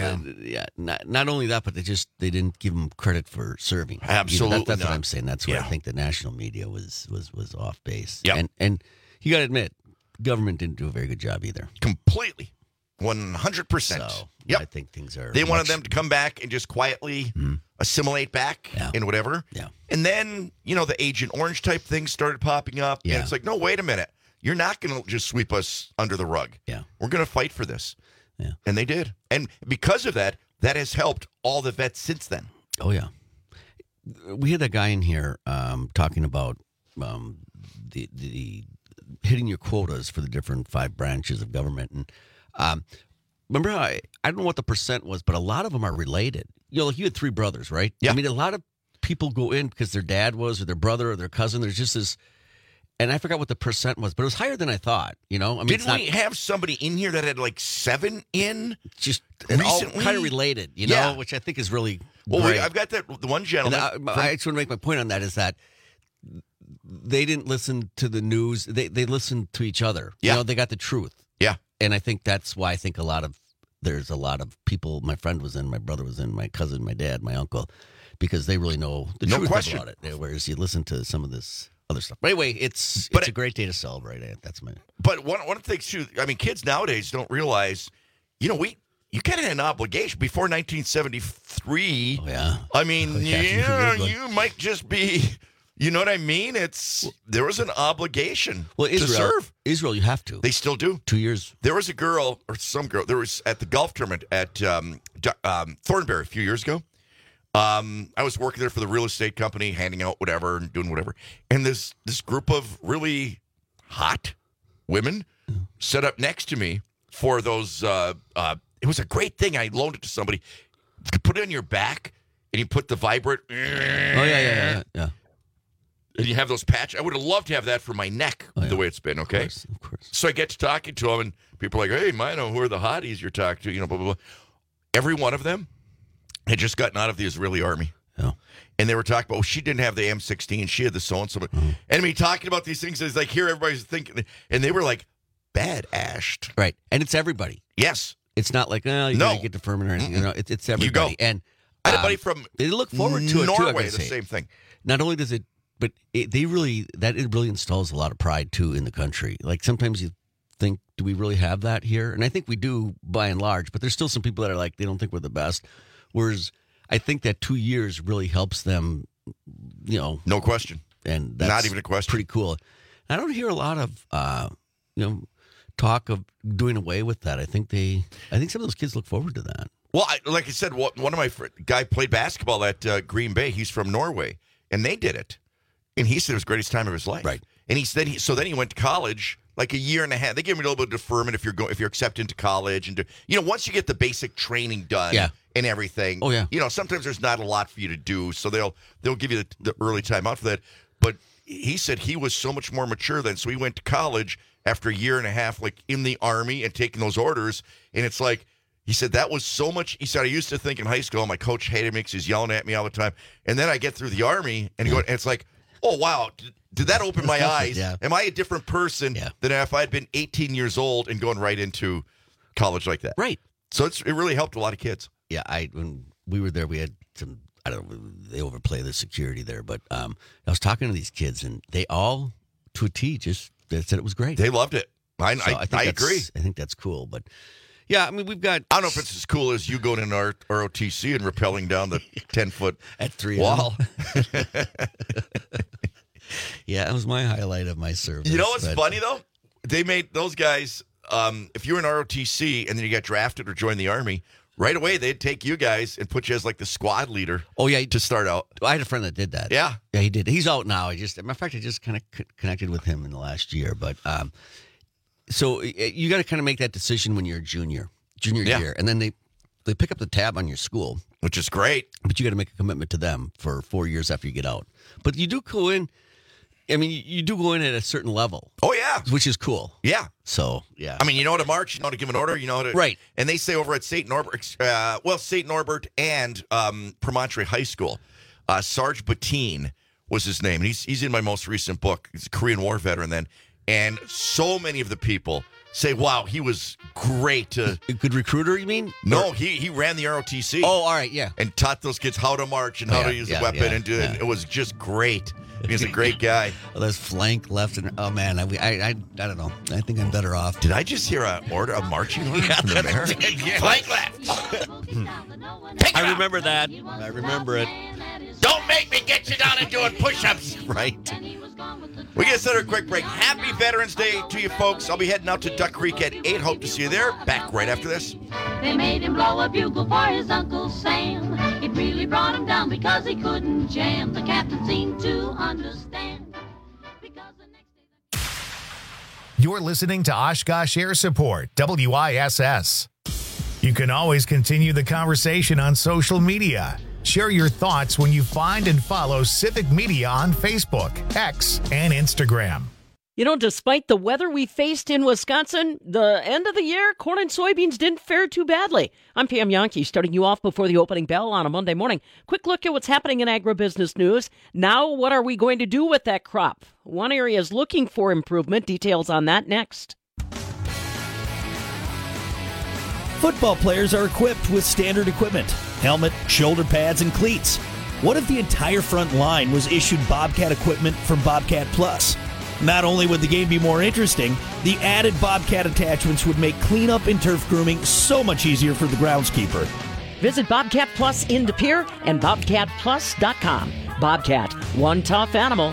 [SPEAKER 18] Not only that, but they didn't give them credit for serving.
[SPEAKER 17] Absolutely,
[SPEAKER 18] that's what I'm saying. That's where I think the national media was off base.
[SPEAKER 17] Yeah.
[SPEAKER 18] And you got to admit, government didn't do a very good job either.
[SPEAKER 17] Completely. 100%.
[SPEAKER 18] So, I think things are.
[SPEAKER 17] They wanted them to come back and just quietly assimilate back and whatever.
[SPEAKER 18] Yeah.
[SPEAKER 17] And then, the Agent Orange type things started popping up.
[SPEAKER 18] Yeah.
[SPEAKER 17] And it's like, no, wait a minute. You're not going to just sweep us under the rug.
[SPEAKER 18] Yeah.
[SPEAKER 17] We're going to fight for this.
[SPEAKER 18] Yeah.
[SPEAKER 17] And they did. And because of that, that has helped all the vets since then.
[SPEAKER 18] Oh, yeah. We had that guy in here talking about the hitting your quotas for the different 5 branches of government. And remember how I don't know what the percent was, but a lot of them are related. You know, like you had 3 brothers, right?
[SPEAKER 17] Yeah.
[SPEAKER 18] I mean, a lot of people go in because their dad was, or their brother, or their cousin. There's just this, and I forgot what the percent was, but it was higher than I thought. You know, I mean,
[SPEAKER 17] didn't we have somebody in here that had like 7 in?
[SPEAKER 18] Just
[SPEAKER 17] recently,
[SPEAKER 18] all kind of related, you know, which I think is really
[SPEAKER 17] well.
[SPEAKER 18] great.
[SPEAKER 17] I've got the one gentleman.
[SPEAKER 18] I just want to make my point on that is that they didn't listen to the news; they listened to each other.
[SPEAKER 17] Yeah.
[SPEAKER 18] You know, they got the truth.
[SPEAKER 17] Yeah,
[SPEAKER 18] and I think that's why I think there's a lot of people. My friend was in, my brother was in, my cousin, my dad, my uncle, because they really know the truth about it. Whereas you listen to some of this other stuff. But anyway, it's a great day to celebrate. That's my.
[SPEAKER 17] But one of the things too, I mean, kids nowadays don't realize, you know, you kind of had an obligation before 1973.
[SPEAKER 18] Oh yeah.
[SPEAKER 17] I mean, you might just be. You know what I mean? There was an obligation to serve.
[SPEAKER 18] Israel, you have to.
[SPEAKER 17] They still do.
[SPEAKER 18] 2 years.
[SPEAKER 17] There was a girl, or some girl, there was at the golf tournament at Thornberry a few years ago. I was working there for the real estate company, handing out whatever and doing whatever. And this group of really hot women set up next to me for those. It was a great thing. I loaned it to somebody. You could put it on your back, and you put the vibrate.
[SPEAKER 18] Oh, yeah.
[SPEAKER 17] And you have those patches. I would have loved to have that for my neck, the way it's been, okay?
[SPEAKER 18] Of course.
[SPEAKER 17] So I get to talking to them, and people are like, hey, Mino, who are the hotties you're talking to? You know, blah, blah, blah. Every one of them had just gotten out of the Israeli army.
[SPEAKER 18] Yeah.
[SPEAKER 17] And they were talking about, she didn't have the M16. She had the so-and-so. And I mean, talking about these things, it's like, here everybody's thinking. And they were like, bad-ashed.
[SPEAKER 18] Right. And it's everybody.
[SPEAKER 17] Yes.
[SPEAKER 18] It's not like, you got to get deferment or anything. You know, it's everybody.
[SPEAKER 17] You go.
[SPEAKER 18] And
[SPEAKER 17] I had a buddy from
[SPEAKER 18] they look forward to
[SPEAKER 17] Norway,
[SPEAKER 18] it, too.
[SPEAKER 17] the same thing.
[SPEAKER 18] Not only does it, but it really installs a lot of pride, too, in the country. Like, sometimes you think, do we really have that here? And I think we do, by and large, but there's still some people that are like, they don't think we're the best. Whereas I think that 2 years really helps them, you know.
[SPEAKER 17] No question.
[SPEAKER 18] And that's
[SPEAKER 17] not even a question.
[SPEAKER 18] Pretty cool. I don't hear a lot of, talk of doing away with that. I think some of those kids look forward to that.
[SPEAKER 17] Well, like I said, one of my guy played basketball at Green Bay. He's from Norway, and they did it. And he said it was the greatest time of his life.
[SPEAKER 18] Right.
[SPEAKER 17] And then he went to college like a year and a half. They gave him a little bit of deferment if you're accepted into college, and once you get the basic training done and everything.
[SPEAKER 18] Oh yeah.
[SPEAKER 17] Sometimes there's not a lot for you to do, so they'll give you the early time out for that. But he said he was so much more mature then, so he went to college after a year and a half, like in the Army and taking those orders, and it's like. He said, that was so much. He said, I used to think in high school, my coach hated me because he's yelling at me all the time. And then I get through the Army, and it's like, oh, wow, did that open my eyes?
[SPEAKER 18] Yeah.
[SPEAKER 17] Am I a different person than if I had been 18 years old and going right into college like that?
[SPEAKER 18] Right.
[SPEAKER 17] So it really helped a lot of kids.
[SPEAKER 18] Yeah, when we were there, we had some, I don't know, they overplay the security there. But I was talking to these kids, and they all, to a T, they said it was great.
[SPEAKER 17] They loved it. I agree.
[SPEAKER 18] I think that's cool. But... yeah, I mean, we've got...
[SPEAKER 17] I don't know if it's as cool as you going in our ROTC and rappelling down the 10-foot
[SPEAKER 18] at 3
[SPEAKER 17] wall.
[SPEAKER 18] Yeah, that was my highlight of my service.
[SPEAKER 17] You know what's funny, though? They made those guys, if you were in ROTC and then you got drafted or joined the Army, right away they'd take you guys and put you as like the squad leader.
[SPEAKER 18] Oh, yeah.
[SPEAKER 17] To start out.
[SPEAKER 18] I had a friend that did that.
[SPEAKER 17] Yeah.
[SPEAKER 18] Yeah, he did. He's out now. Matter of fact, I just kind of connected with him in the last year, but... so you got to kind of make that decision when you're a junior year, and then they pick up the tab on your school,
[SPEAKER 17] which is great.
[SPEAKER 18] But you got to make a commitment to them for 4 years after you get out. But you do go in. I mean, you do go in at a certain level.
[SPEAKER 17] Oh yeah,
[SPEAKER 18] which is cool.
[SPEAKER 17] Yeah.
[SPEAKER 18] So yeah.
[SPEAKER 17] I mean, you know how to march, you know how to give an order, you know how to
[SPEAKER 18] right.
[SPEAKER 17] And they say over at St. Norbert, St. Norbert and Promontory High School, Sarge Batine was his name. He's in my most recent book. He's a Korean War veteran then. And so many of the people say, wow, he was great.
[SPEAKER 18] A good recruiter, you mean?
[SPEAKER 17] No, he ran the ROTC.
[SPEAKER 18] Oh, all right, yeah.
[SPEAKER 17] And taught those kids how to march and how to use a weapon. And it was just great. He was a great guy.
[SPEAKER 18] Well, there's flank left and oh man, I don't know. I think I'm better off.
[SPEAKER 17] Did I just hear a marching order from the mayor? Flank left.
[SPEAKER 18] I remember that. I remember it.
[SPEAKER 17] Don't make me get you down and doing push-ups.
[SPEAKER 18] Right.
[SPEAKER 17] We get set a quick break. Happy Veterans Day to you folks. I'll be heading out to Duck Creek at 8. Hope to see you there. Back right after this.
[SPEAKER 2] They made him blow a bugle for his Uncle Sam. It really brought him down because he couldn't jam. The captain seemed to understand.
[SPEAKER 1] You're listening to Oshkosh Air Support, WISS. You can always continue the conversation on social media. Share your thoughts when you find and follow Civic Media on Facebook, X, and Instagram.
[SPEAKER 5] You know, despite the weather we faced in Wisconsin, the end of the year, corn and soybeans didn't fare too badly. I'm Pam Yankee, starting you off before the opening bell on a Monday morning. Quick look at what's happening in agribusiness news. Now, what are we going to do with that crop? One area is looking for improvement. Details on that next.
[SPEAKER 6] Football players are equipped with standard equipment, helmet, shoulder pads, and cleats. What if the entire front line was issued Bobcat equipment from Bobcat Plus? Not only would the game be more interesting, the added Bobcat attachments would make cleanup and turf grooming so much easier for the groundskeeper.
[SPEAKER 5] Visit Bobcat Plus in De Pere and BobcatPlus.com. Bobcat, one tough animal.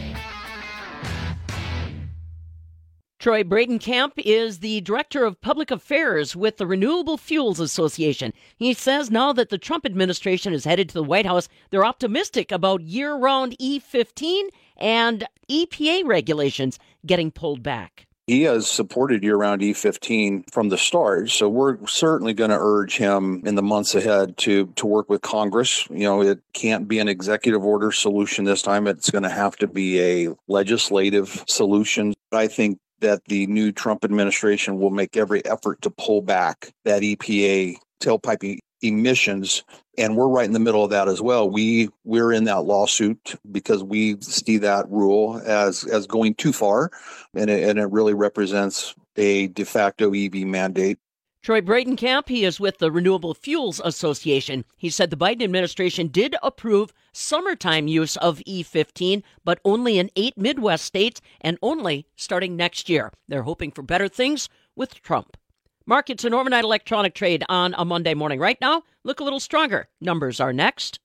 [SPEAKER 5] Troy Bradenkamp is the Director of Public Affairs with the Renewable Fuels Association. He says now that the Trump administration is headed to the White House, they're optimistic about year-round E15 and EPA regulations getting pulled back.
[SPEAKER 8] He has supported year-round E15 from the start, so we're certainly going to urge him in the months ahead to work with Congress. You know, it can't be an executive order solution this time. It's going to have to be a legislative solution. I think that the new Trump administration will make every effort to pull back that EPA tailpipe emissions, and we're right in the middle of that as well. We're in that lawsuit because we see that rule as going too far, and it really represents a de facto EV mandate.
[SPEAKER 5] Troy Bradenkamp, he is with the Renewable Fuels Association. He said the Biden administration did approve summertime use of E15, but only in 8 Midwest states and only starting next year. They're hoping for better things with Trump. Markets and overnight electronic trade on a Monday morning. Right now, look a little stronger. Numbers are next.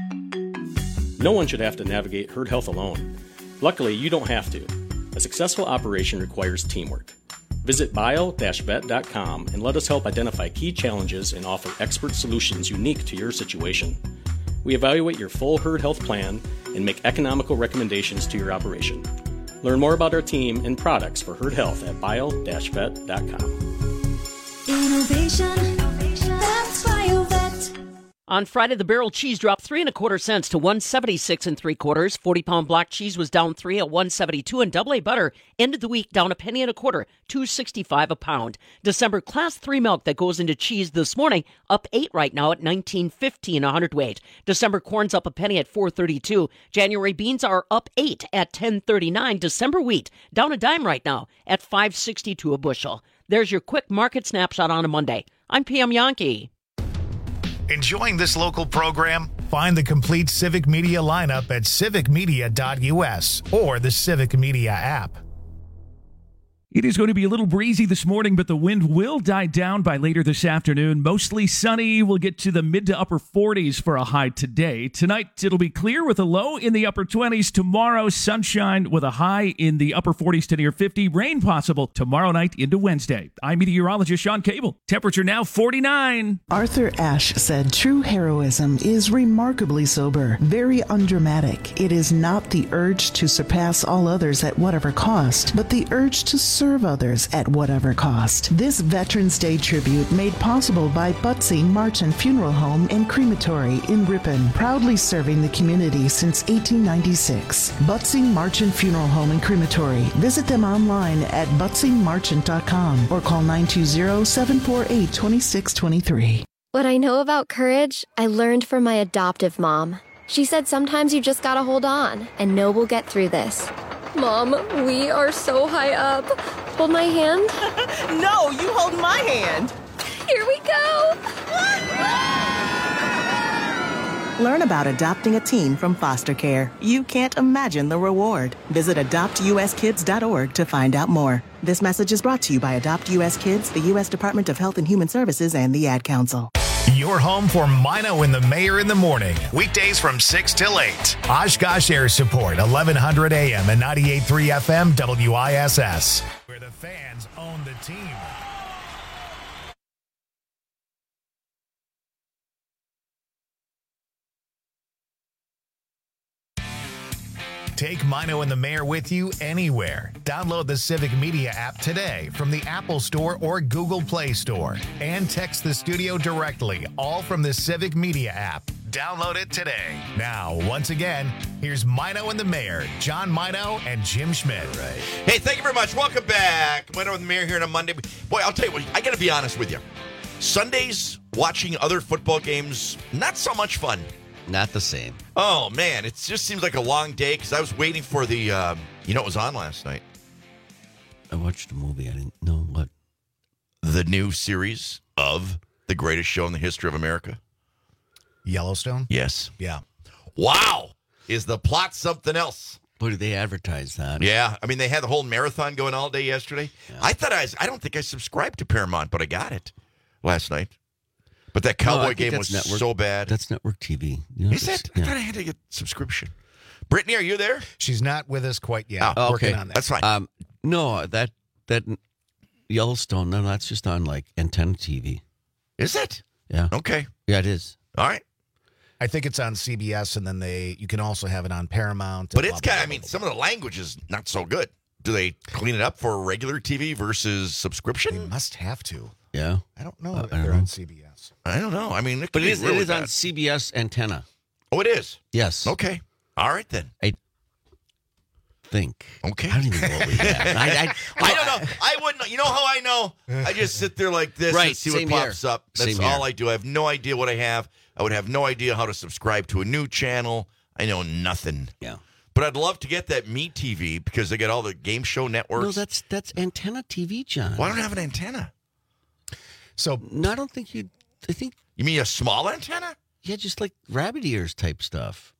[SPEAKER 24] No one should have to navigate herd health alone. Luckily, you don't have to. A successful operation requires teamwork. Visit bio-vet.com and let us help identify key challenges and offer expert solutions unique to your situation. We evaluate your full herd health plan and make economical recommendations to your operation. Learn more about our team and products for herd health at bio-vet.com.
[SPEAKER 2] Innovation, that's BioVet.
[SPEAKER 5] On Friday, the barrel cheese dropped 3 1/4 cents to 176 3/4. 40-pound block cheese was down 3 at 172, and double A butter ended the week down 1 1/4, $2.65 a pound. December Class 3 milk that goes into cheese this morning up 8 right now at $19.15 a hundredweight. December corn's up 1 penny at $4.32. January beans are up 8 at $10.39. December wheat down a dime right now at $5.62 a bushel. There's your quick market snapshot on a Monday. I'm Pam Yankee.
[SPEAKER 1] Enjoying this local program? Find the complete Civic Media lineup at civicmedia.us or the Civic Media app.
[SPEAKER 14] It is going to be a little breezy this morning, but the wind will die down by later this afternoon. Mostly sunny. We'll get to the mid to upper 40s for a high today. Tonight, it'll be clear with a low in the upper 20s. Tomorrow, sunshine with a high in the upper 40s to near 50. Rain possible tomorrow night into Wednesday. I'm meteorologist Sean Cable. Temperature now 49.
[SPEAKER 25] Arthur Ashe said true heroism is remarkably sober, very undramatic. It is not the urge to surpass all others at whatever cost, but the urge to serve others at whatever cost. This Veterans Day tribute made possible by Butsy Marchant Funeral Home and Crematory in Ripon, proudly serving the community since 1896. Butsy Marchant Funeral Home and Crematory. Visit them online at butsymarchant.com or call 920-748-2623.
[SPEAKER 26] What I know about courage, I learned from my adoptive mom. She said sometimes you just gotta hold on and know we'll get through this. Mom, we are so high up. Hold my hand.
[SPEAKER 27] No, you hold my hand.
[SPEAKER 26] Here we go.
[SPEAKER 27] Learn about adopting a teen from foster care. You can't imagine the reward. Visit adoptuskids.org to find out more. This message is brought to you by Adopt U.S. Kids, the U.S. Department of Health and Human Services, and the Ad Council.
[SPEAKER 1] Your home for Mino and the Mayor in the morning. Weekdays from 6 till 8. Oshkosh Air Support, 1100 AM and 98.3 FM WISS. Where the fans own the team. Take Mino and the Mayor with you anywhere. Download the Civic Media app today from the Apple Store or Google Play Store. And text the studio directly, all from the Civic Media app. Download it today. Now, once again, here's Mino and the Mayor, John Mino and Jim Schmidt.
[SPEAKER 17] Right. Hey, thank you very much. Welcome back. Mino and the Mayor here on a Monday. Boy, I'll tell you what, I got to be honest with you. Sundays, watching other football games, not so much fun.
[SPEAKER 18] Not the same.
[SPEAKER 17] Oh, man, it just seems like a long day because I was waiting for the, you know what was on last night?
[SPEAKER 18] I watched a movie. I didn't know what.
[SPEAKER 17] The new series of The Greatest Show in the History of America.
[SPEAKER 19] Yellowstone?
[SPEAKER 17] Yes.
[SPEAKER 19] Yeah.
[SPEAKER 17] Wow. Is the plot something else?
[SPEAKER 18] Boy, did they advertise that?
[SPEAKER 17] Yeah. I mean, they had the whole marathon going all day yesterday. Yeah. I don't think I subscribed to Paramount, but I got it last night. But that Cowboy game was so bad.
[SPEAKER 18] That's network TV.
[SPEAKER 17] Is it? Yeah. I thought I had to get subscription. Brittany, are you there?
[SPEAKER 19] She's not with us quite yet.
[SPEAKER 17] Oh,
[SPEAKER 19] working on that.
[SPEAKER 17] That's fine.
[SPEAKER 18] No, that Yellowstone, no, that's just on like antenna TV.
[SPEAKER 17] Is it?
[SPEAKER 18] Yeah.
[SPEAKER 17] Okay.
[SPEAKER 18] Yeah, it is.
[SPEAKER 17] All right.
[SPEAKER 19] I think it's on CBS, and then you can also have it on Paramount.
[SPEAKER 17] But it's kind of, I mean, some of the language is not so good. Do they clean it up for regular TV versus subscription?
[SPEAKER 19] They must have to.
[SPEAKER 18] Yeah.
[SPEAKER 19] I don't know if they're on CBS.
[SPEAKER 17] I don't know. I mean,
[SPEAKER 18] but it is on CBS antenna.
[SPEAKER 17] Oh, it is?
[SPEAKER 18] Yes.
[SPEAKER 17] Okay. All right, then.
[SPEAKER 18] I think.
[SPEAKER 17] Okay.
[SPEAKER 18] I don't even believe that.
[SPEAKER 17] I don't know. I wouldn't. You know how I know? I just sit there like this and see what pops up. That's all I do. I have no idea what I have. I would have no idea how to subscribe to a new channel. I know nothing.
[SPEAKER 18] Yeah.
[SPEAKER 17] But I'd love to get that Me TV because they get all the game show networks.
[SPEAKER 18] No, that's antenna TV, John.
[SPEAKER 17] Well, I don't have an antenna.
[SPEAKER 19] So
[SPEAKER 18] no, I don't think you. I think
[SPEAKER 17] you mean a small antenna?
[SPEAKER 18] Yeah, just like rabbit ears type stuff.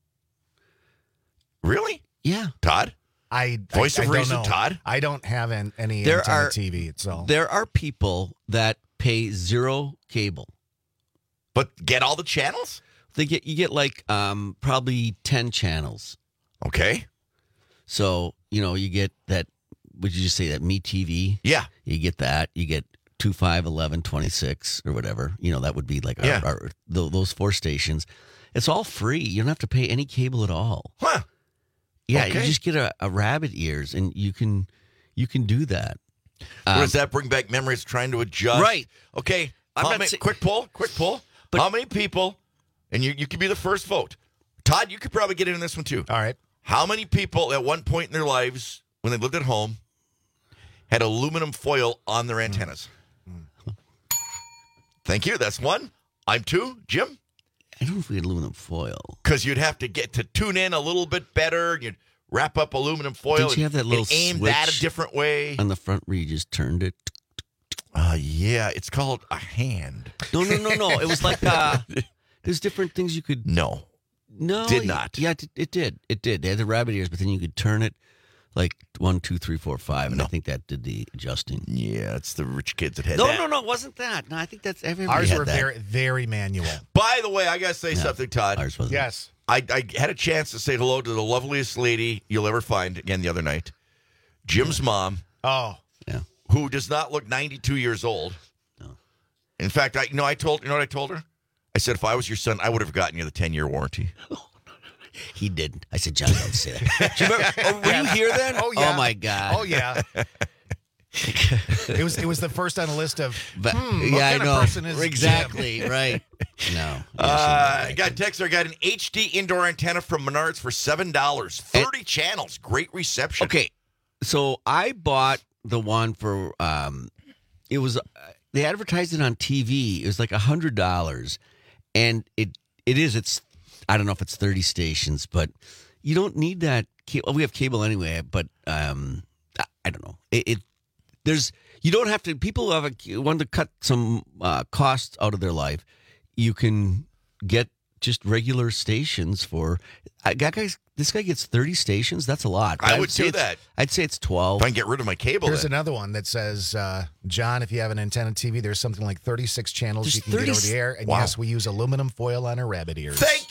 [SPEAKER 17] Really?
[SPEAKER 18] Yeah.
[SPEAKER 17] Todd? Voice of Reason,
[SPEAKER 19] don't know.
[SPEAKER 17] Todd?
[SPEAKER 19] I don't have any antenna TV. So
[SPEAKER 18] there are people that pay zero cable,
[SPEAKER 17] but get all the channels.
[SPEAKER 18] You get like probably 10 channels.
[SPEAKER 17] Okay.
[SPEAKER 18] So you get that. Would you just say that Me TV?
[SPEAKER 17] Yeah.
[SPEAKER 18] You get that. You get 2, 5, 11, 26 or whatever. That would be like those 4 stations. It's all free. You don't have to pay any cable at all.
[SPEAKER 17] Huh.
[SPEAKER 18] Yeah,
[SPEAKER 17] okay.
[SPEAKER 18] You just get a rabbit ears, and you can do that.
[SPEAKER 17] Does that bring back memories trying to adjust?
[SPEAKER 18] Right.
[SPEAKER 17] Okay. Quick poll. But how many people, and you can be the first vote. Todd, you could probably get in this one too.
[SPEAKER 19] All right.
[SPEAKER 17] How many people at one point in their lives, when they lived at home, had aluminum foil on their antennas? Thank you. That's 1. I'm 2. Jim?
[SPEAKER 18] I don't know if we had aluminum foil.
[SPEAKER 17] Because you'd have to get to tune in a little bit better. You'd wrap up aluminum foil.
[SPEAKER 18] Didn't you have that little
[SPEAKER 17] aim
[SPEAKER 18] switch
[SPEAKER 17] that a different way
[SPEAKER 18] on the front where you just turned it?
[SPEAKER 17] Yeah, it's called a hand.
[SPEAKER 18] No. It was like there's different things you could.
[SPEAKER 17] No, did not.
[SPEAKER 18] Yeah, it did. It did. They had the rabbit ears, but then you could turn it like 1, 2, 3, 4, 5, and I think that did the adjusting.
[SPEAKER 17] Yeah, it's the rich kids that had that.
[SPEAKER 18] No, it wasn't that. No, I think that's everybody.
[SPEAKER 19] Ours
[SPEAKER 18] had
[SPEAKER 19] were
[SPEAKER 18] that.
[SPEAKER 19] very, very manual.
[SPEAKER 17] By the way, I gotta say something, Todd.
[SPEAKER 18] Ours wasn't.
[SPEAKER 19] Yes.
[SPEAKER 17] I had a chance to say hello to the loveliest lady you'll ever find again the other night. Jim's mom.
[SPEAKER 19] Oh.
[SPEAKER 18] Yeah.
[SPEAKER 17] Who does not look 92 years old.
[SPEAKER 18] No.
[SPEAKER 17] In fact, you know what I told her? I said, if I was your son, I would have gotten you the 10-year warranty.
[SPEAKER 18] He didn't. I said, John, don't say that. Were you here then?
[SPEAKER 19] Oh, yeah.
[SPEAKER 18] Oh, my God.
[SPEAKER 19] Oh, yeah. It was the first on the list of, what
[SPEAKER 18] I
[SPEAKER 19] kind
[SPEAKER 18] know.
[SPEAKER 19] of person is
[SPEAKER 18] exactly, right. No.
[SPEAKER 17] I got a text. I got an HD indoor antenna from Menards for $7. 30 channels. Great reception.
[SPEAKER 18] Okay. So I bought the one for, it was, they advertised it on TV. It was like $100. And it's, I don't know if it's 30 stations, but you don't need that. Well, we have cable anyway, but I don't know. You don't have to. People who want to cut some costs out of their life. You can get just regular stations for. This guy gets 30 stations. That's a lot.
[SPEAKER 17] I would do that.
[SPEAKER 18] I'd say it's 12.
[SPEAKER 17] If I can get rid of my cable.
[SPEAKER 19] There's another one that says, John, if you have an antenna TV, there's something like 36 channels you can get over the air. And yes, we use aluminum foil on our rabbit ears.
[SPEAKER 17] Thank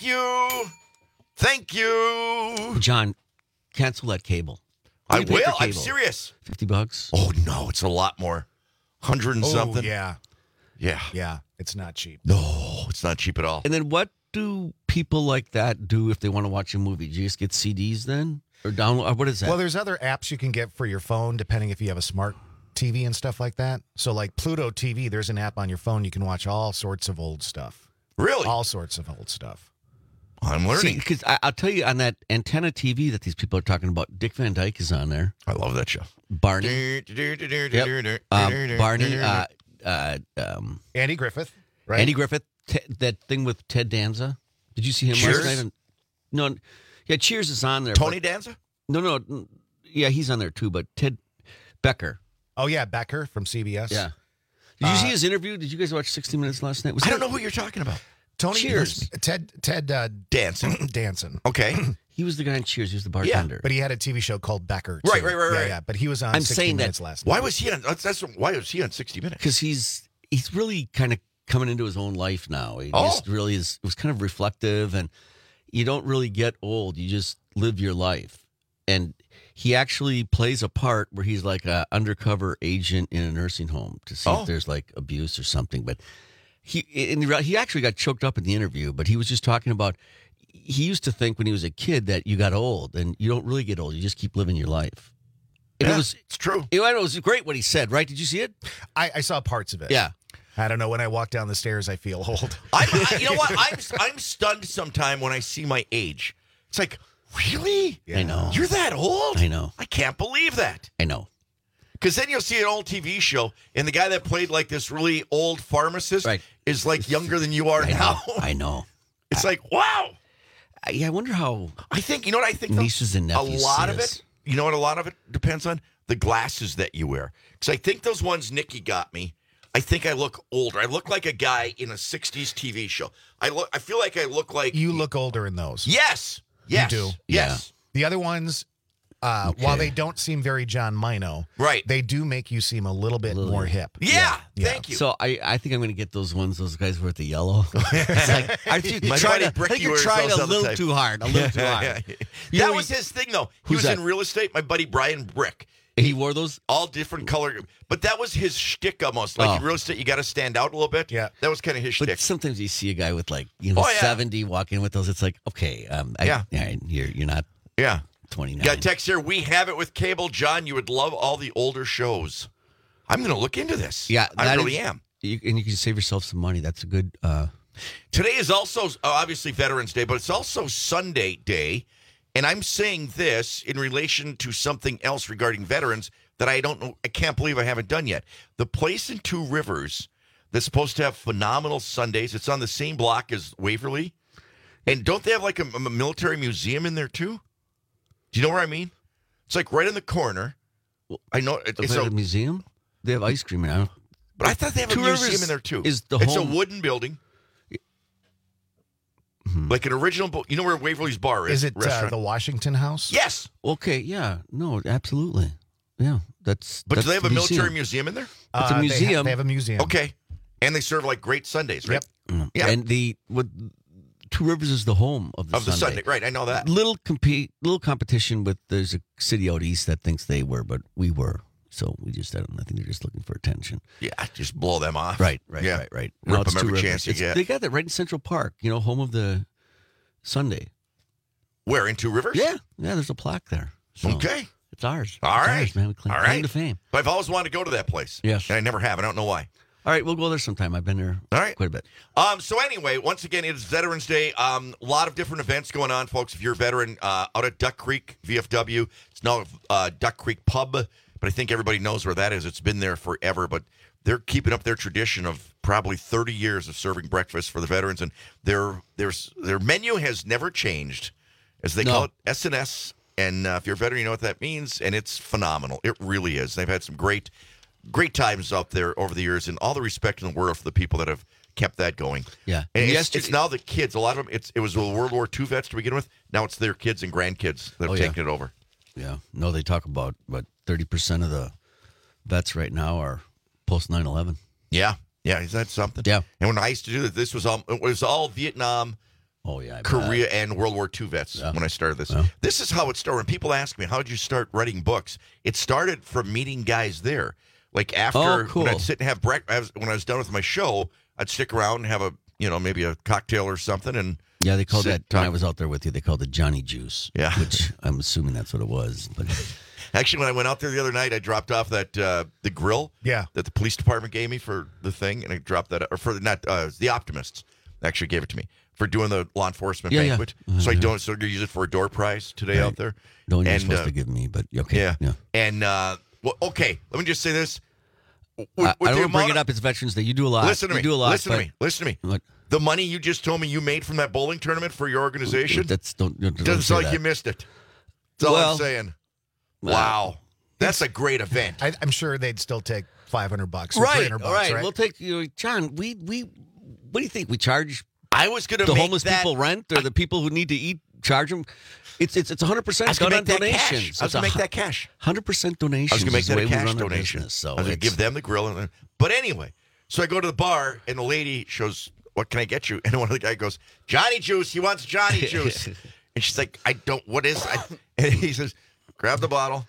[SPEAKER 17] you.
[SPEAKER 18] John, cancel that cable.
[SPEAKER 17] I will. I'm serious.
[SPEAKER 18] $50?
[SPEAKER 17] Oh, no. It's a lot more. 100 and something.
[SPEAKER 19] Yeah.
[SPEAKER 17] Yeah.
[SPEAKER 19] Yeah. It's not cheap.
[SPEAKER 17] No, it's not cheap at all.
[SPEAKER 18] And then what do people like that do if they want to watch a movie? Do you just get CDs then? Or download? Or what is that?
[SPEAKER 19] Well, there's other apps you can get for your phone, depending if you have a smart TV and stuff like that. So like Pluto TV, there's an app on your phone. You can watch all sorts of old stuff.
[SPEAKER 17] Really?
[SPEAKER 19] All sorts of old stuff.
[SPEAKER 17] I'm learning.
[SPEAKER 18] Because I'll tell you, on that antenna TV that these people are talking about, Dick Van Dyke is on there.
[SPEAKER 17] I love that show.
[SPEAKER 18] Barney. Yep. Barney.
[SPEAKER 19] Andy Griffith. Right?
[SPEAKER 18] Andy Griffith. That thing with Ted Danza. Did you see him
[SPEAKER 17] Cheers?
[SPEAKER 18] last night? No. Yeah, Cheers is on there.
[SPEAKER 17] Tony Danza?
[SPEAKER 18] No. Yeah, he's on there too, but Ted Becker.
[SPEAKER 19] Oh, yeah, Becker from CBS.
[SPEAKER 18] Yeah. Did you see his interview? Did you guys watch 60 Minutes last night?
[SPEAKER 17] I don't know who you're talking about.
[SPEAKER 19] Tony
[SPEAKER 18] Cheers.
[SPEAKER 19] Ted
[SPEAKER 17] Danson.
[SPEAKER 19] Danson.
[SPEAKER 17] Okay.
[SPEAKER 18] He was the guy in Cheers. He was the bartender.
[SPEAKER 19] Yeah, but he had a TV show called Becker. Too.
[SPEAKER 17] Right.
[SPEAKER 19] Yeah, but he was on 60 Minutes last night.
[SPEAKER 17] Why was he on? Why was he on 60 Minutes?
[SPEAKER 18] Because he's really kind of coming into his own life now. He just really is. It was kind of reflective, and you don't really get old. You just live your life. And he actually plays a part where he's like an undercover agent in a nursing home to see if there's like abuse or something. But he actually got choked up in the interview, but he was just talking about he used to think when he was a kid that you got old, and you don't really get old. You just keep living your life. And
[SPEAKER 17] it's true.
[SPEAKER 18] It was great what he said, right? Did you see it?
[SPEAKER 19] I saw parts of it.
[SPEAKER 18] Yeah.
[SPEAKER 19] I don't know. When I walk down the stairs, I feel old.
[SPEAKER 17] You know what? I'm stunned sometime when I see my age. It's like, really?
[SPEAKER 18] Yeah. I know.
[SPEAKER 17] You're that old?
[SPEAKER 18] I know.
[SPEAKER 17] I can't believe that.
[SPEAKER 18] I know.
[SPEAKER 17] Because then you'll see an old TV show, and the guy that played like this really old pharmacist is like younger than you are now.
[SPEAKER 18] I know.
[SPEAKER 17] It's like, wow.
[SPEAKER 18] Yeah, I wonder how.
[SPEAKER 17] I think, you know what I think?
[SPEAKER 18] Nieces and nephews.
[SPEAKER 17] A lot of it, you know what a lot of it depends on? The glasses that you wear. Because I think those ones Nikki got me, I think I look older. I look like a guy in a 60s TV show. I feel like I look like...
[SPEAKER 19] You look older in those.
[SPEAKER 17] Yes.
[SPEAKER 19] You do.
[SPEAKER 17] Yes.
[SPEAKER 19] The other ones, while they don't seem very John Mino, they do make you seem a little bit more hip.
[SPEAKER 17] Yeah. Thank you.
[SPEAKER 18] So I think I'm going to get those guys with the yellow. I think you're trying a little too hard.
[SPEAKER 17] That was his thing, though. He was in real estate. My buddy Brian Brick.
[SPEAKER 18] He wore those?
[SPEAKER 17] All different color. But that was his shtick almost. Like in real estate, you got to stand out a little bit. Yeah. That was kind of his shtick.
[SPEAKER 18] But sometimes you see a guy with 70 walking with those. It's like, okay, you're not 29.
[SPEAKER 17] Got a text here. We have it with cable. John, you would love all the older shows. I'm going to look into this.
[SPEAKER 18] Yeah.
[SPEAKER 17] I really am.
[SPEAKER 18] And you can save yourself some money. That's a good...
[SPEAKER 17] Today is also, obviously, Veterans Day, but it's also Sunday Day. And I'm saying this in relation to something else regarding veterans that I don't know. I can't believe I haven't done yet. The place in Two Rivers that's supposed to have phenomenal Sundays. It's on the same block as Waverly. And don't they have like a military museum in there too? Do you know where I mean? It's like right in the corner. I know.
[SPEAKER 18] It's a museum? They have ice cream now.
[SPEAKER 17] But I thought they have a museum in there too. It's a wooden building. Like an original, you know where Waverly's Bar is?
[SPEAKER 19] Is it the Washington House?
[SPEAKER 17] Yes.
[SPEAKER 18] Okay. Yeah. No. Absolutely. Yeah.
[SPEAKER 17] But do they have a military museum in there?
[SPEAKER 18] It's a museum.
[SPEAKER 19] They have a museum.
[SPEAKER 17] Okay. And they serve like great Sundays, right?
[SPEAKER 18] Yep. Yeah. And Two Rivers is the home of the
[SPEAKER 17] Sunday. Right? I know that.
[SPEAKER 18] Little competition with. There's a city out east that thinks they were, but we were. So we just, I think they're just looking for attention.
[SPEAKER 17] Yeah, just blow them off.
[SPEAKER 18] Right.
[SPEAKER 17] Right.
[SPEAKER 18] Rip
[SPEAKER 17] them every chance you get.
[SPEAKER 18] They got that right in Central Park, home of the Sunday.
[SPEAKER 17] Where, in Two Rivers?
[SPEAKER 18] Yeah, there's a plaque there. So
[SPEAKER 17] okay.
[SPEAKER 18] It's ours.
[SPEAKER 17] All right.
[SPEAKER 18] Ours, man. We claim to fame.
[SPEAKER 17] But I've always wanted to go to that place.
[SPEAKER 18] Yes.
[SPEAKER 17] And I never have. I don't know why.
[SPEAKER 18] All right, we'll go there sometime. I've been there quite a bit.
[SPEAKER 17] So anyway, once again, it is Veterans Day. A lot of different events going on, folks. If you're a veteran, out at Duck Creek, VFW, it's now Duck Creek Pub, but I think everybody knows where that is. It's been there forever, but they're keeping up their tradition of probably 30 years of serving breakfast for the veterans, and their menu has never changed, as they call it, S&S. And if you're a veteran, you know what that means, and it's phenomenal. It really is. They've had some great times up there over the years, and all the respect in the world for the people that have kept that going.
[SPEAKER 18] Yeah.
[SPEAKER 17] And it's now the kids. A lot of them, it was the World War II vets to begin with. Now it's their kids and grandkids that have taken it over.
[SPEAKER 18] Yeah. No, they talk about 30% of the vets right now are post 9/11.
[SPEAKER 17] Yeah. Yeah. Is that something?
[SPEAKER 18] Yeah.
[SPEAKER 17] And when I used to do this, it was all Vietnam, Korea, and World War II vets when I started this. Yeah. This is how it started. When people ask me, how did you start writing books? It started from meeting guys there. Like after, when I'd sit and have breakfast, when I was done with my show, I'd stick around and have maybe a cocktail or something and
[SPEAKER 18] Yeah, they called that, when I was out there with you, they called it Johnny Juice.
[SPEAKER 17] Yeah.
[SPEAKER 18] Which I'm assuming that's what it was. But
[SPEAKER 17] actually, when I went out there the other night, I dropped off that the grill that the police department gave me for the thing, and I dropped that, or for the Optimists actually gave it to me for doing the law enforcement banquet. So I you use it for a door prize today out there.
[SPEAKER 18] No one was supposed to give me, but okay.
[SPEAKER 17] Yeah. And, okay, let me just say this.
[SPEAKER 18] I don't bring it up. It's Veterans Day. You do a lot.
[SPEAKER 17] Listen to me.
[SPEAKER 18] You do a lot.
[SPEAKER 17] Listen to me. What? The money you just told me you made from that bowling tournament for your organization, doesn't sound like you missed it. That's all I'm saying. Wow. That's a great event.
[SPEAKER 19] I'm sure they'd still take $500 or
[SPEAKER 18] right.
[SPEAKER 19] $300.
[SPEAKER 18] All right.
[SPEAKER 19] Right?
[SPEAKER 18] We'll take John. We what do you think? We charge
[SPEAKER 17] I was going to
[SPEAKER 18] the
[SPEAKER 17] make
[SPEAKER 18] homeless people rent, or the people who need to eat, charge them? It's 100% done on donations.
[SPEAKER 17] I was going to make that cash.
[SPEAKER 18] 100% donations.
[SPEAKER 17] I was going to make that a cash
[SPEAKER 18] donation.
[SPEAKER 17] So I was going to give them the grill. But anyway, so I go to the bar, and the lady shows, what can I get you? And one of the guy goes, Johnny Juice. He wants Johnny Juice. And she's like, what is it? And he says, grab the bottle,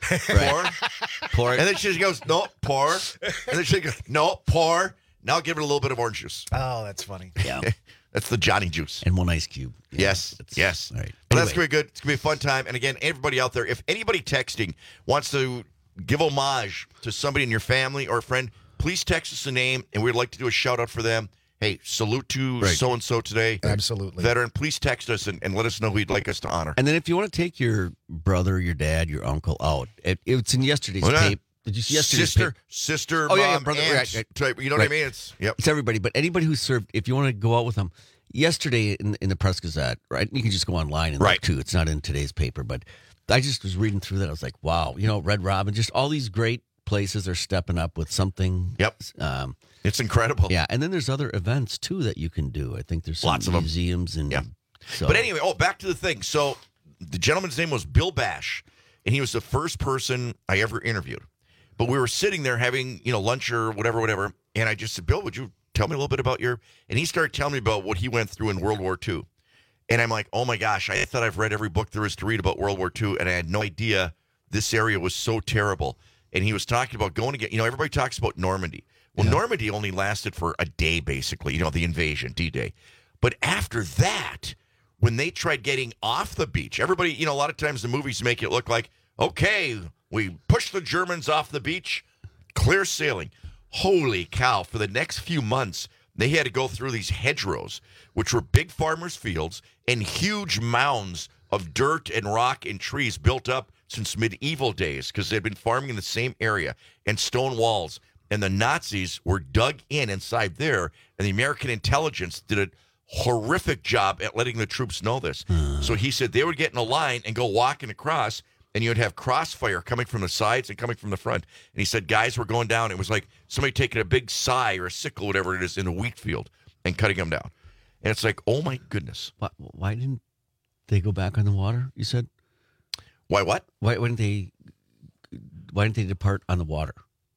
[SPEAKER 17] pour it. And then she goes, no, pour. And then she goes, no, pour. Now give it a little bit of orange juice.
[SPEAKER 19] Oh, that's funny.
[SPEAKER 18] Yeah.
[SPEAKER 17] That's the Johnny Juice.
[SPEAKER 18] And one ice cube. Yeah,
[SPEAKER 17] yes.
[SPEAKER 18] All right.
[SPEAKER 17] But that's going to be good. It's going to be a fun time. And again, everybody out there, if anybody texting wants to give homage to somebody in your family or a friend, please text us a name, and we'd like to do a shout-out for them. Hey, salute to so-and-so today.
[SPEAKER 19] Absolutely.
[SPEAKER 17] Veteran, please text us and let us know who you'd like us to honor.
[SPEAKER 18] And then if you want to take your brother, your dad, your uncle out, it's in yesterday's tape. Did you see yesterday's
[SPEAKER 17] sister,
[SPEAKER 18] mom,
[SPEAKER 17] brother,
[SPEAKER 18] aunt,
[SPEAKER 17] type, you know what I mean? It's
[SPEAKER 18] everybody. But anybody who served, if you want to go out with them, yesterday in the Press Gazette, right? You can just go online and look too. It's not in today's paper, but I just was reading through that. I was like, wow, Red Robin, just all these great places are stepping up with something.
[SPEAKER 17] Yep. It's incredible.
[SPEAKER 18] Yeah, and then there's other events too that you can do. I think there's some
[SPEAKER 17] lots of
[SPEAKER 18] museums and
[SPEAKER 17] But anyway, back to the thing. So the gentleman's name was Bill Bash, and he was the first person I ever interviewed. But we were sitting there having, lunch or whatever, and I just said, Bill, would you tell me a little bit about and he started telling me about what he went through in World War II. And I'm like, oh my gosh, I thought I've read every book there is to read about World War II, and I had no idea this area was so terrible. And he was talking about going to get, everybody talks about Normandy. Well, Normandy only lasted for a day, basically, the invasion, D-Day. But after that, when they tried getting off the beach, everybody, a lot of times the movies make it look like, okay, we pushed the Germans off the beach, clear sailing. Holy cow, for the next few months, they had to go through these hedgerows, which were big farmers' fields and huge mounds of dirt and rock and trees built up since medieval days because they'd been farming in the same area, and stone walls. And the Nazis were dug inside there, and the American intelligence did a horrific job at letting the troops know this. So he said they would get in a line and go walking across, and you would have crossfire coming from the sides and coming from the front. And he said guys were going down. It was like somebody taking a big scythe or a sickle, whatever it is, in a wheat field and cutting them down. And it's like, oh, my goodness.
[SPEAKER 18] Why didn't they go back on the water, you said?
[SPEAKER 17] Why what?
[SPEAKER 18] Why didn't they depart on the water?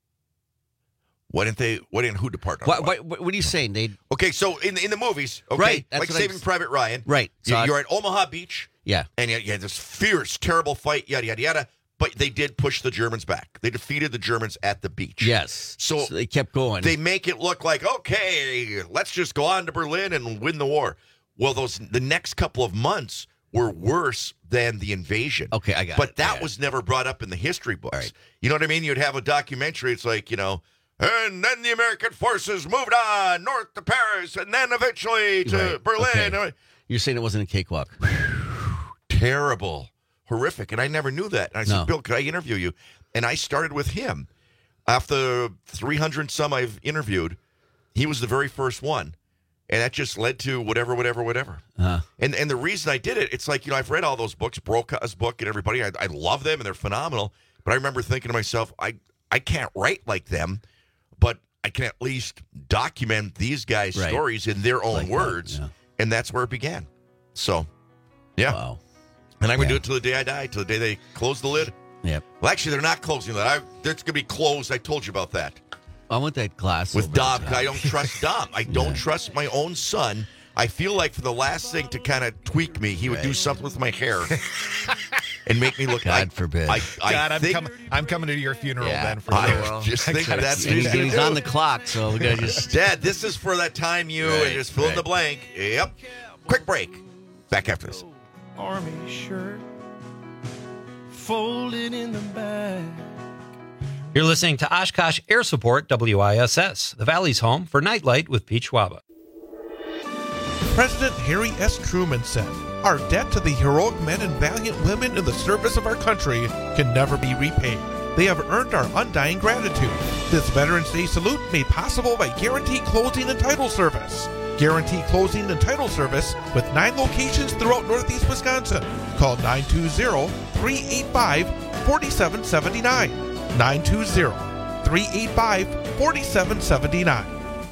[SPEAKER 17] Why didn't who depart on the water?
[SPEAKER 18] What are you saying?
[SPEAKER 17] Okay, so in the movies, okay,
[SPEAKER 18] right,
[SPEAKER 17] like Saving Private Ryan.
[SPEAKER 18] Right.
[SPEAKER 17] So you're at Omaha Beach.
[SPEAKER 18] Yeah.
[SPEAKER 17] And you had this fierce, terrible fight, yada, yada, yada. But they did push the Germans back. They defeated the Germans at the beach.
[SPEAKER 18] Yes.
[SPEAKER 17] So
[SPEAKER 18] they kept going.
[SPEAKER 17] They make it look like, okay, let's just go on to Berlin and win the war. Well, the next couple of months were worse than the invasion.
[SPEAKER 18] Okay, I got it.
[SPEAKER 17] But that was never brought up in the history books.
[SPEAKER 18] Right.
[SPEAKER 17] You know what I mean? You'd have a documentary. It's like, and then the American forces moved on north to Paris and then eventually to Berlin.
[SPEAKER 18] Okay. You're saying it wasn't a cakewalk.
[SPEAKER 17] Terrible. Horrific. And I never knew that. And I said, Bill, could I interview you? And I started with him. After 300 some I've interviewed, he was the very first one. And that just led to whatever.
[SPEAKER 18] Uh-huh.
[SPEAKER 17] And the reason I did it, it's like, I've read all those books, Brokaw's book and everybody. I love them and they're phenomenal. But I remember thinking to myself, I can't write like them, but I can at least document these guys' stories in their own words.
[SPEAKER 18] Yeah.
[SPEAKER 17] And that's where it began. So, yeah.
[SPEAKER 18] Wow.
[SPEAKER 17] And I'm going to do it till the day I die, till the day they close the lid.
[SPEAKER 18] Yep.
[SPEAKER 17] Well, actually, they're not closing that. It's going to be closed. I told you about that.
[SPEAKER 18] I want that glass.
[SPEAKER 17] With Dom. I don't trust Dom. I don't trust my own son. I feel like for the last thing to kind of tweak me, he would do something with my hair and make me look.
[SPEAKER 18] God forbid.
[SPEAKER 19] I'm coming to your funeral then. For
[SPEAKER 17] I just think that's what
[SPEAKER 18] he's on the clock, so we got to just.
[SPEAKER 17] Dad, this is for that time and just fill in the blank. Yep. Quick break. Back after this.
[SPEAKER 7] Army shirt folded in the bag.
[SPEAKER 9] You're listening to Oshkosh Air Support WISS, the Valley's home for Nightlight with Pete Schwaba.
[SPEAKER 10] President Harry S. Truman said, "Our debt to the heroic men and valiant women in the service of our country can never be repaid. They have earned our undying gratitude." This Veterans Day salute made possible by Guarantee Closing and Title Service. Guarantee Closing and Title Service with 9 locations throughout Northeast Wisconsin. Call 920-385-4779. 920-385-4779.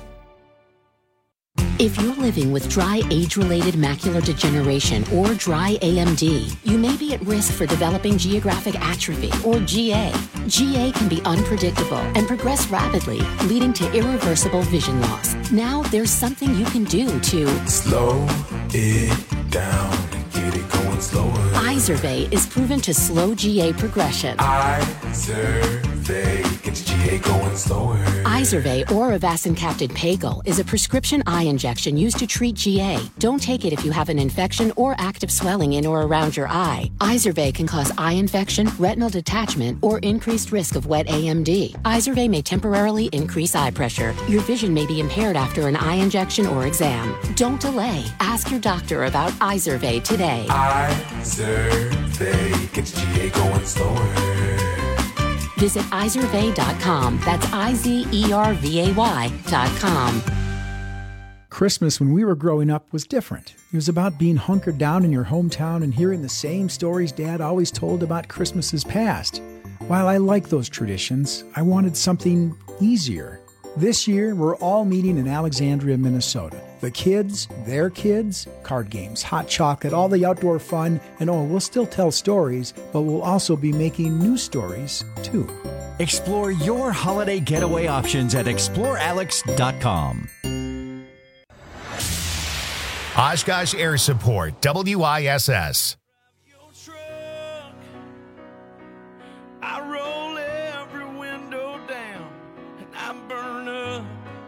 [SPEAKER 11] If you're living with dry age-related macular degeneration or dry AMD, you may be at risk for developing geographic atrophy or GA. GA can be unpredictable and progress rapidly, leading to irreversible vision loss. Now there's something you can do to
[SPEAKER 12] slow it down and get it going slower.
[SPEAKER 11] Izervay is proven to slow GA progression.
[SPEAKER 12] Izervay gets GA going slower.
[SPEAKER 11] Izervay or avacincaptad pagel is a prescription eye injection used to treat GA. Don't take it if you have an infection or active swelling in or around your eye. Izervay can cause eye infection, retinal detachment, or increased risk of wet AMD. Izervay may temporarily increase eye pressure. Your vision may be impaired after an eye injection or exam. Don't delay. Ask your doctor about Izervay today.
[SPEAKER 12] Izervay gets GA going slower.
[SPEAKER 11] Visit Izervay.com. That's IZERVAY.com.
[SPEAKER 13] Christmas when we were growing up was different. It was about being hunkered down in your hometown and hearing the same stories Dad always told about Christmases past. While I like those traditions, I wanted something easier. This year, we're all meeting in Alexandria, Minnesota. The kids, their kids, card games, hot chocolate, all the outdoor fun, and we'll still tell stories, but we'll also be making new stories, too.
[SPEAKER 15] Explore your holiday getaway options at explorealex.com.
[SPEAKER 1] Oshkosh Air Support, WISS.
[SPEAKER 7] I roll every window down and I burn up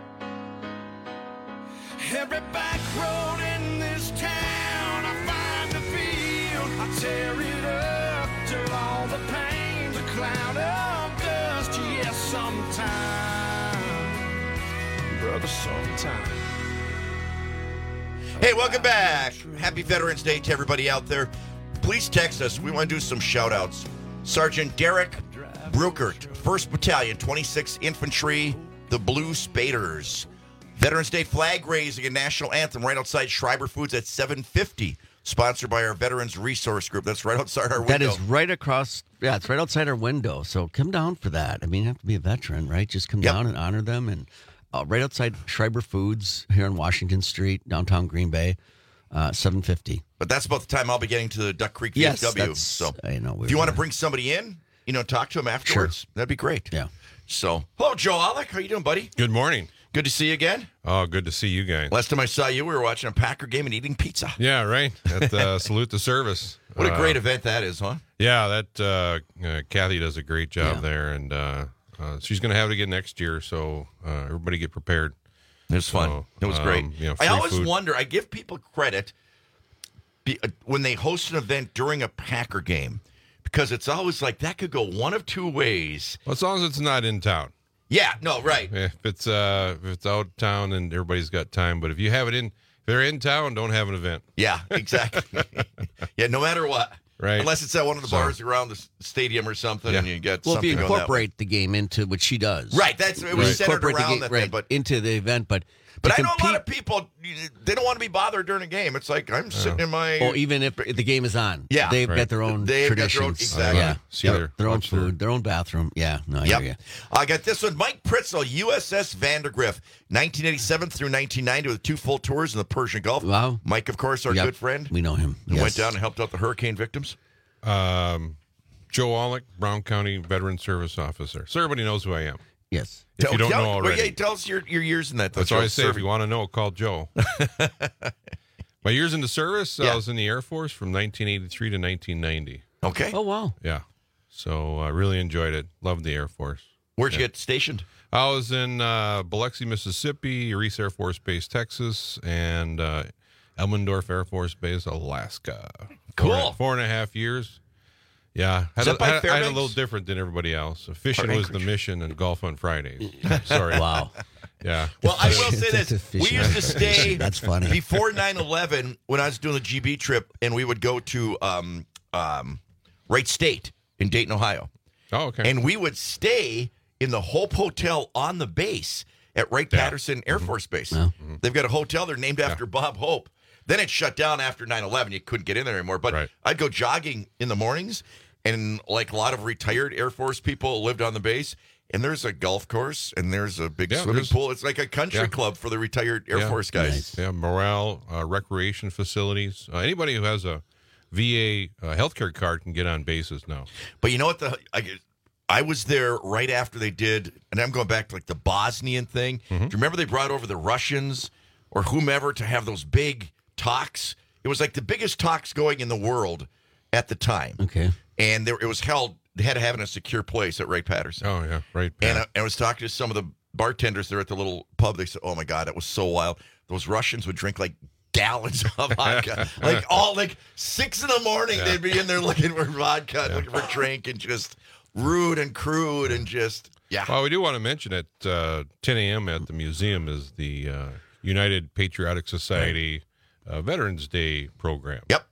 [SPEAKER 7] every back road in this town. I find the field, I tear it up till all the pain's a cloud of dust. Yes, sometime, brother, sometime.
[SPEAKER 17] Hey, welcome back. Happy Veterans Day to everybody out there. Please text us. We want to do some shout-outs. Sergeant Derek Bruckert, 1st Battalion, 26th Infantry, the Blue Spaders. Veterans Day flag raising and national anthem right outside Schreiber Foods at 7:50. Sponsored by our Veterans Resource Group. That's right outside our window.
[SPEAKER 18] That is right across, it's right outside our window. So come down for that. I mean, you have to be a veteran, right? Just come down and honor them. And right outside Schreiber Foods here on Washington Street, downtown Green Bay, 7:50.
[SPEAKER 17] But that's about the time I'll be getting to the Duck Creek VFW.
[SPEAKER 18] Yes,
[SPEAKER 17] so
[SPEAKER 18] I know.
[SPEAKER 17] If you want to bring somebody in, talk to them afterwards, that'd be great.
[SPEAKER 18] Yeah.
[SPEAKER 17] So, hello, Joe Alec. How you doing, buddy?
[SPEAKER 28] Good morning.
[SPEAKER 17] Good to see you again.
[SPEAKER 28] Oh, good to see you guys.
[SPEAKER 17] Last time I saw you, we were watching a Packer game and eating pizza.
[SPEAKER 28] Yeah, right. At Salute the Service.
[SPEAKER 17] What a great event that is, huh?
[SPEAKER 28] Yeah, that Kathy does a great job there, and she's going to have it again next year, so everybody get prepared.
[SPEAKER 17] It was fun. It was great. I always wonder, I give people credit when they host an event during a Packer game, because it's always like that could go one of two ways.
[SPEAKER 28] Well, as long as it's not in town.
[SPEAKER 17] Yeah, no, right.
[SPEAKER 28] If it's out of town and everybody's got time, but if they're in town, don't have an event.
[SPEAKER 17] Yeah, exactly. Yeah, no matter what.
[SPEAKER 28] Right.
[SPEAKER 17] Unless it's at one of the bars around the stadium or something, and you get
[SPEAKER 18] well,
[SPEAKER 17] something.
[SPEAKER 18] Well, if you incorporate the game into what she does,
[SPEAKER 17] right? It was centered around that,
[SPEAKER 18] but into the event, but
[SPEAKER 17] I know a lot of people, they don't want to be bothered during a game. It's like I'm sitting in my.
[SPEAKER 18] Well, even if the game is on,
[SPEAKER 17] yeah,
[SPEAKER 18] they've got their own traditions.
[SPEAKER 17] Exactly.
[SPEAKER 18] Their own food, their own bathroom. Yeah, no, I hear you.
[SPEAKER 17] I got this one. Mike Pritzel, USS Vandergrift, 1987 through 1990, with 2 full tours in the Persian Gulf.
[SPEAKER 18] Wow.
[SPEAKER 17] Mike, of course, our good friend.
[SPEAKER 18] We know him.
[SPEAKER 17] He went down and helped out the hurricane victims.
[SPEAKER 28] Joe Alec, Brown County Veteran Service Officer. So everybody knows who I am.
[SPEAKER 18] Yes.
[SPEAKER 28] If you don't know already.
[SPEAKER 17] Well, yeah, tell us your years in that.
[SPEAKER 28] That's why I say if you want to know, call Joe. My years in the service, I was in the Air Force from 1983 to 1990.
[SPEAKER 17] Okay.
[SPEAKER 18] Oh, wow.
[SPEAKER 28] Yeah. So I really enjoyed it. Loved the Air Force.
[SPEAKER 17] Where'd you get stationed?
[SPEAKER 28] I was in Biloxi, Mississippi, Reese Air Force Base, Texas, and Elmendorf Air Force Base, Alaska.
[SPEAKER 17] Cool.
[SPEAKER 28] 4.5 years. Yeah.
[SPEAKER 17] Is that by
[SPEAKER 28] I had a
[SPEAKER 17] Fairbanks?
[SPEAKER 28] little different than everybody else. Fishing
[SPEAKER 17] Or
[SPEAKER 28] was the
[SPEAKER 17] Anchorage?
[SPEAKER 28] mission and golf on Fridays. Sorry.
[SPEAKER 18] Wow.
[SPEAKER 28] Yeah.
[SPEAKER 17] Well, I will say this. We used to stay
[SPEAKER 18] That's funny.
[SPEAKER 17] before 9/11 when I was doing the GB trip, and we would go to Wright State in Dayton, Ohio.
[SPEAKER 28] Oh, okay.
[SPEAKER 17] And we would stay in the Hope Hotel on the base at Wright-Patterson Air Force Base. They've got a hotel there named after Bob Hope. Then it shut down after 9/11. You couldn't get in there anymore. But I'd go jogging in the mornings, and like a lot of retired Air Force people lived on the base. And there's a golf course, and there's a big swimming pool. It's like a country club for the retired Air Force guys.
[SPEAKER 28] Nice. Yeah, morale, recreation facilities. Anybody who has a VA healthcare card can get on bases now.
[SPEAKER 17] But you know what? I was there right after they did, and I'm going back to like the Bosnian thing. Do you remember they brought over the Russians or whomever to have those big talks? It was like the biggest talks going in the world at the time.
[SPEAKER 18] Okay.
[SPEAKER 17] And it was held, they had to have it in a secure place at Wright-Patterson.
[SPEAKER 28] Oh, yeah, right.
[SPEAKER 17] And I was talking to some of the bartenders there at the little pub. They said, oh, my God, it was so wild. Those Russians would drink like gallons of vodka. like 6 in the morning, they'd be in there looking for vodka, looking for drink, and just rude and crude and just,
[SPEAKER 28] Well, we do want to mention at 10 a.m. at the museum is the United Patriotic Society Veterans Day program.
[SPEAKER 17] Yep.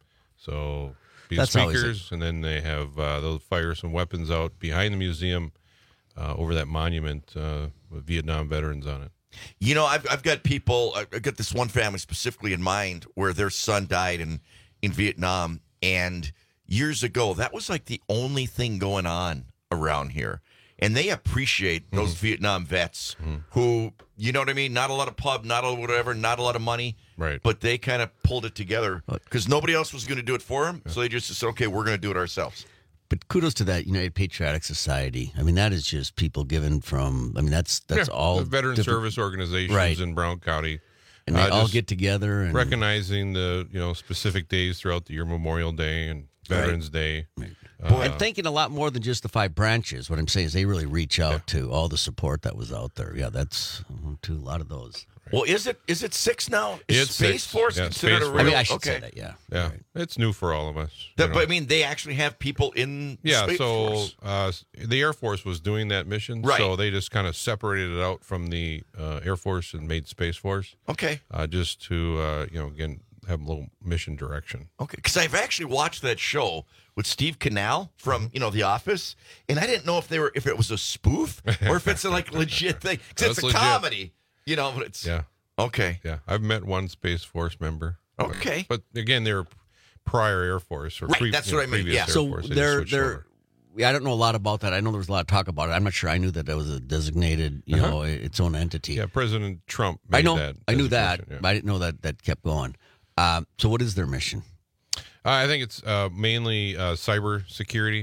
[SPEAKER 28] So be
[SPEAKER 18] That's
[SPEAKER 28] speakers, and then they have they'll fire some weapons out behind the museum over that monument with Vietnam veterans on it.
[SPEAKER 17] You know, I've got people, I've got this one family specifically in mind where their son died in Vietnam. And years ago, that was like the only thing going on around here. And they appreciate those Vietnam vets who, you know what I mean? Not a lot of pub, not a lot of whatever, not a lot of money.
[SPEAKER 28] Right.
[SPEAKER 17] But they kind of pulled it together because nobody else was going to do it for them. So they just said, okay, we're going to do it ourselves.
[SPEAKER 18] But kudos to that United Patriotic Society. I mean, that is just people given from, I mean, that's all.
[SPEAKER 28] The veteran service organizations in Brown County.
[SPEAKER 18] And they all get together. And
[SPEAKER 28] recognizing the, specific days throughout the year, Memorial Day and Veterans Day.
[SPEAKER 18] I'm thinking a lot more than just the 5 branches. What I'm saying is they really reach out to all the support that was out there. Yeah, that's to a lot of those.
[SPEAKER 17] Well, is it 6 now? Is
[SPEAKER 28] It's
[SPEAKER 17] Space
[SPEAKER 28] 6.
[SPEAKER 17] Force
[SPEAKER 28] Yeah,
[SPEAKER 17] considered
[SPEAKER 28] Space
[SPEAKER 17] a
[SPEAKER 28] Force.
[SPEAKER 17] real?
[SPEAKER 18] I mean, I should say that, yeah.
[SPEAKER 28] Yeah, it's new for all of us.
[SPEAKER 17] But I mean, they actually have people in Space Force.
[SPEAKER 28] The Air Force was doing that mission,
[SPEAKER 17] Right.
[SPEAKER 28] so they just kind of separated it out from the Air Force and made Space Force.
[SPEAKER 17] Okay.
[SPEAKER 28] Just to, again, have a little mission direction.
[SPEAKER 17] Okay, because I've actually watched that show with Steve Canal from The Office, and I didn't know if it was a spoof or if it's a legit thing. Because it's a
[SPEAKER 28] legit.
[SPEAKER 17] comedy, but it's okay.
[SPEAKER 28] Yeah, I've met one Space Force member.
[SPEAKER 17] Okay,
[SPEAKER 28] but again, they're prior Air Force or
[SPEAKER 17] right. That's what I mean.
[SPEAKER 28] previous
[SPEAKER 17] Yeah.
[SPEAKER 28] Air
[SPEAKER 18] So
[SPEAKER 28] Force. They just switched
[SPEAKER 18] they're
[SPEAKER 28] over.
[SPEAKER 18] I don't know a lot about that. I know there was a lot of talk about it. I'm not sure. I knew that was a designated, its own entity.
[SPEAKER 28] Yeah, President Trump
[SPEAKER 18] I
[SPEAKER 28] made
[SPEAKER 18] know.
[SPEAKER 28] that.
[SPEAKER 18] I knew that,
[SPEAKER 28] designation,
[SPEAKER 18] but I didn't know that kept going. So what is their mission?
[SPEAKER 28] I think it's mainly cyber security,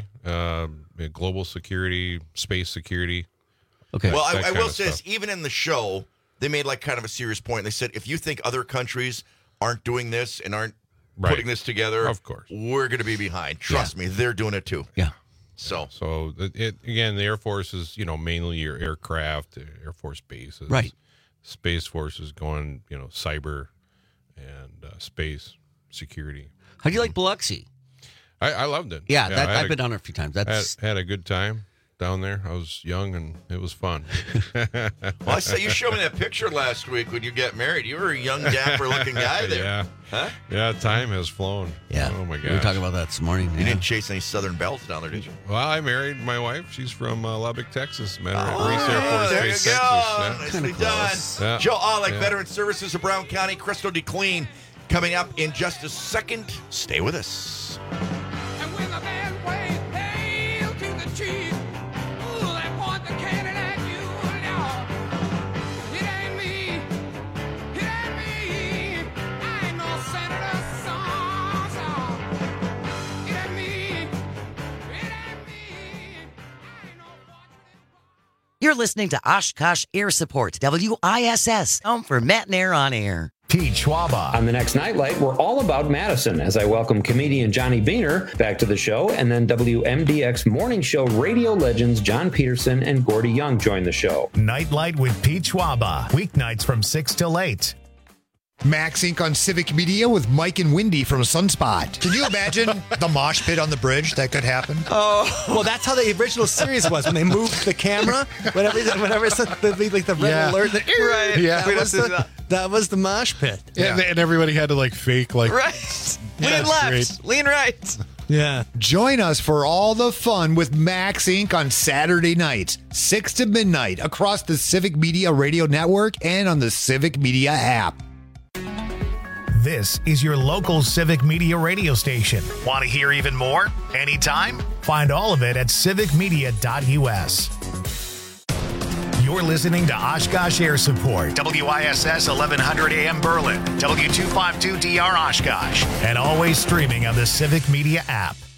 [SPEAKER 28] global security, space security.
[SPEAKER 18] Okay.
[SPEAKER 17] Well,
[SPEAKER 28] that
[SPEAKER 17] I
[SPEAKER 28] kind
[SPEAKER 17] will
[SPEAKER 28] of
[SPEAKER 17] say this,
[SPEAKER 28] stuff.
[SPEAKER 17] even in the show, they made like kind of a serious point. They said, if you think other countries aren't doing this and aren't putting this together,
[SPEAKER 28] Of course.
[SPEAKER 17] we're going to be behind. Trust me, they're doing it too.
[SPEAKER 18] Yeah.
[SPEAKER 17] So
[SPEAKER 28] it again, the Air Force is mainly your aircraft, Air Force bases,
[SPEAKER 18] Right.
[SPEAKER 28] Space Force is going cyber and space security.
[SPEAKER 18] How do you like Biloxi?
[SPEAKER 28] I loved it.
[SPEAKER 18] Yeah, I've
[SPEAKER 28] I
[SPEAKER 18] been down there a few times. That's
[SPEAKER 28] had a good time down there. I was young and it was fun.
[SPEAKER 17] Well, I saw you showed me that picture last week when you got married. You were a young, dapper-looking guy there.
[SPEAKER 28] Yeah.
[SPEAKER 17] Huh?
[SPEAKER 28] Yeah, time has flown.
[SPEAKER 18] Yeah.
[SPEAKER 28] Oh, my
[SPEAKER 18] We were
[SPEAKER 28] gosh.
[SPEAKER 18] talking about that this morning.
[SPEAKER 17] You didn't chase any Southern Belles down there, did you?
[SPEAKER 28] Well, I married my wife. She's from Lubbock, Texas. Met her at Reese Air Force
[SPEAKER 17] there
[SPEAKER 28] Base,
[SPEAKER 17] you go.
[SPEAKER 28] Texas.
[SPEAKER 17] Nicely done.
[SPEAKER 28] Yeah.
[SPEAKER 17] Joe Alec,
[SPEAKER 28] Yeah.
[SPEAKER 17] Veteran Services of Brown County, Crystal DeClean, coming up in just a second. Stay with us.
[SPEAKER 7] And when the band plays hail to the chief, ooh, they point the cannon at you, Lord. It ain't me, it ain't me. I ain't no senator, son. It ain't me, it ain't me.
[SPEAKER 3] You're listening to Oshkosh Air Support, WISS, home for Matt and Air on Air.
[SPEAKER 1] Pete Schwaba.
[SPEAKER 4] On the next Nightlight, we're all about Madison as I welcome comedian Johnny Beaner back to the show, and then WMDX morning show radio legends John Peterson and Gordy Young join the show.
[SPEAKER 1] Nightlight with Pete Schwaba. Weeknights from 6 till 8.
[SPEAKER 6] Max Inc. on Civic Media with Mike and Wendy from Sunspot.
[SPEAKER 8] Can you imagine the mosh pit on the bridge that could happen?
[SPEAKER 16] Oh, well, that's how the original series was when they moved the camera. Whenever it's the red alert,
[SPEAKER 8] right?
[SPEAKER 16] Yeah, that was the mosh pit.
[SPEAKER 20] Yeah. And everybody had to like fake like
[SPEAKER 8] right.
[SPEAKER 20] Yeah,
[SPEAKER 8] lean left,
[SPEAKER 20] great.
[SPEAKER 8] lean right.
[SPEAKER 16] Yeah.
[SPEAKER 6] Join us for all the fun with Max Inc. on Saturday nights, 6 to midnight, across the Civic Media Radio Network and on the Civic Media app.
[SPEAKER 1] This is your local Civic Media radio station. Want to hear even more? Anytime? Find all of it at civicmedia.us. You're listening to Oshkosh Air Support, WISS 1100 AM Berlin, W252DR Oshkosh, and always streaming on the Civic Media app.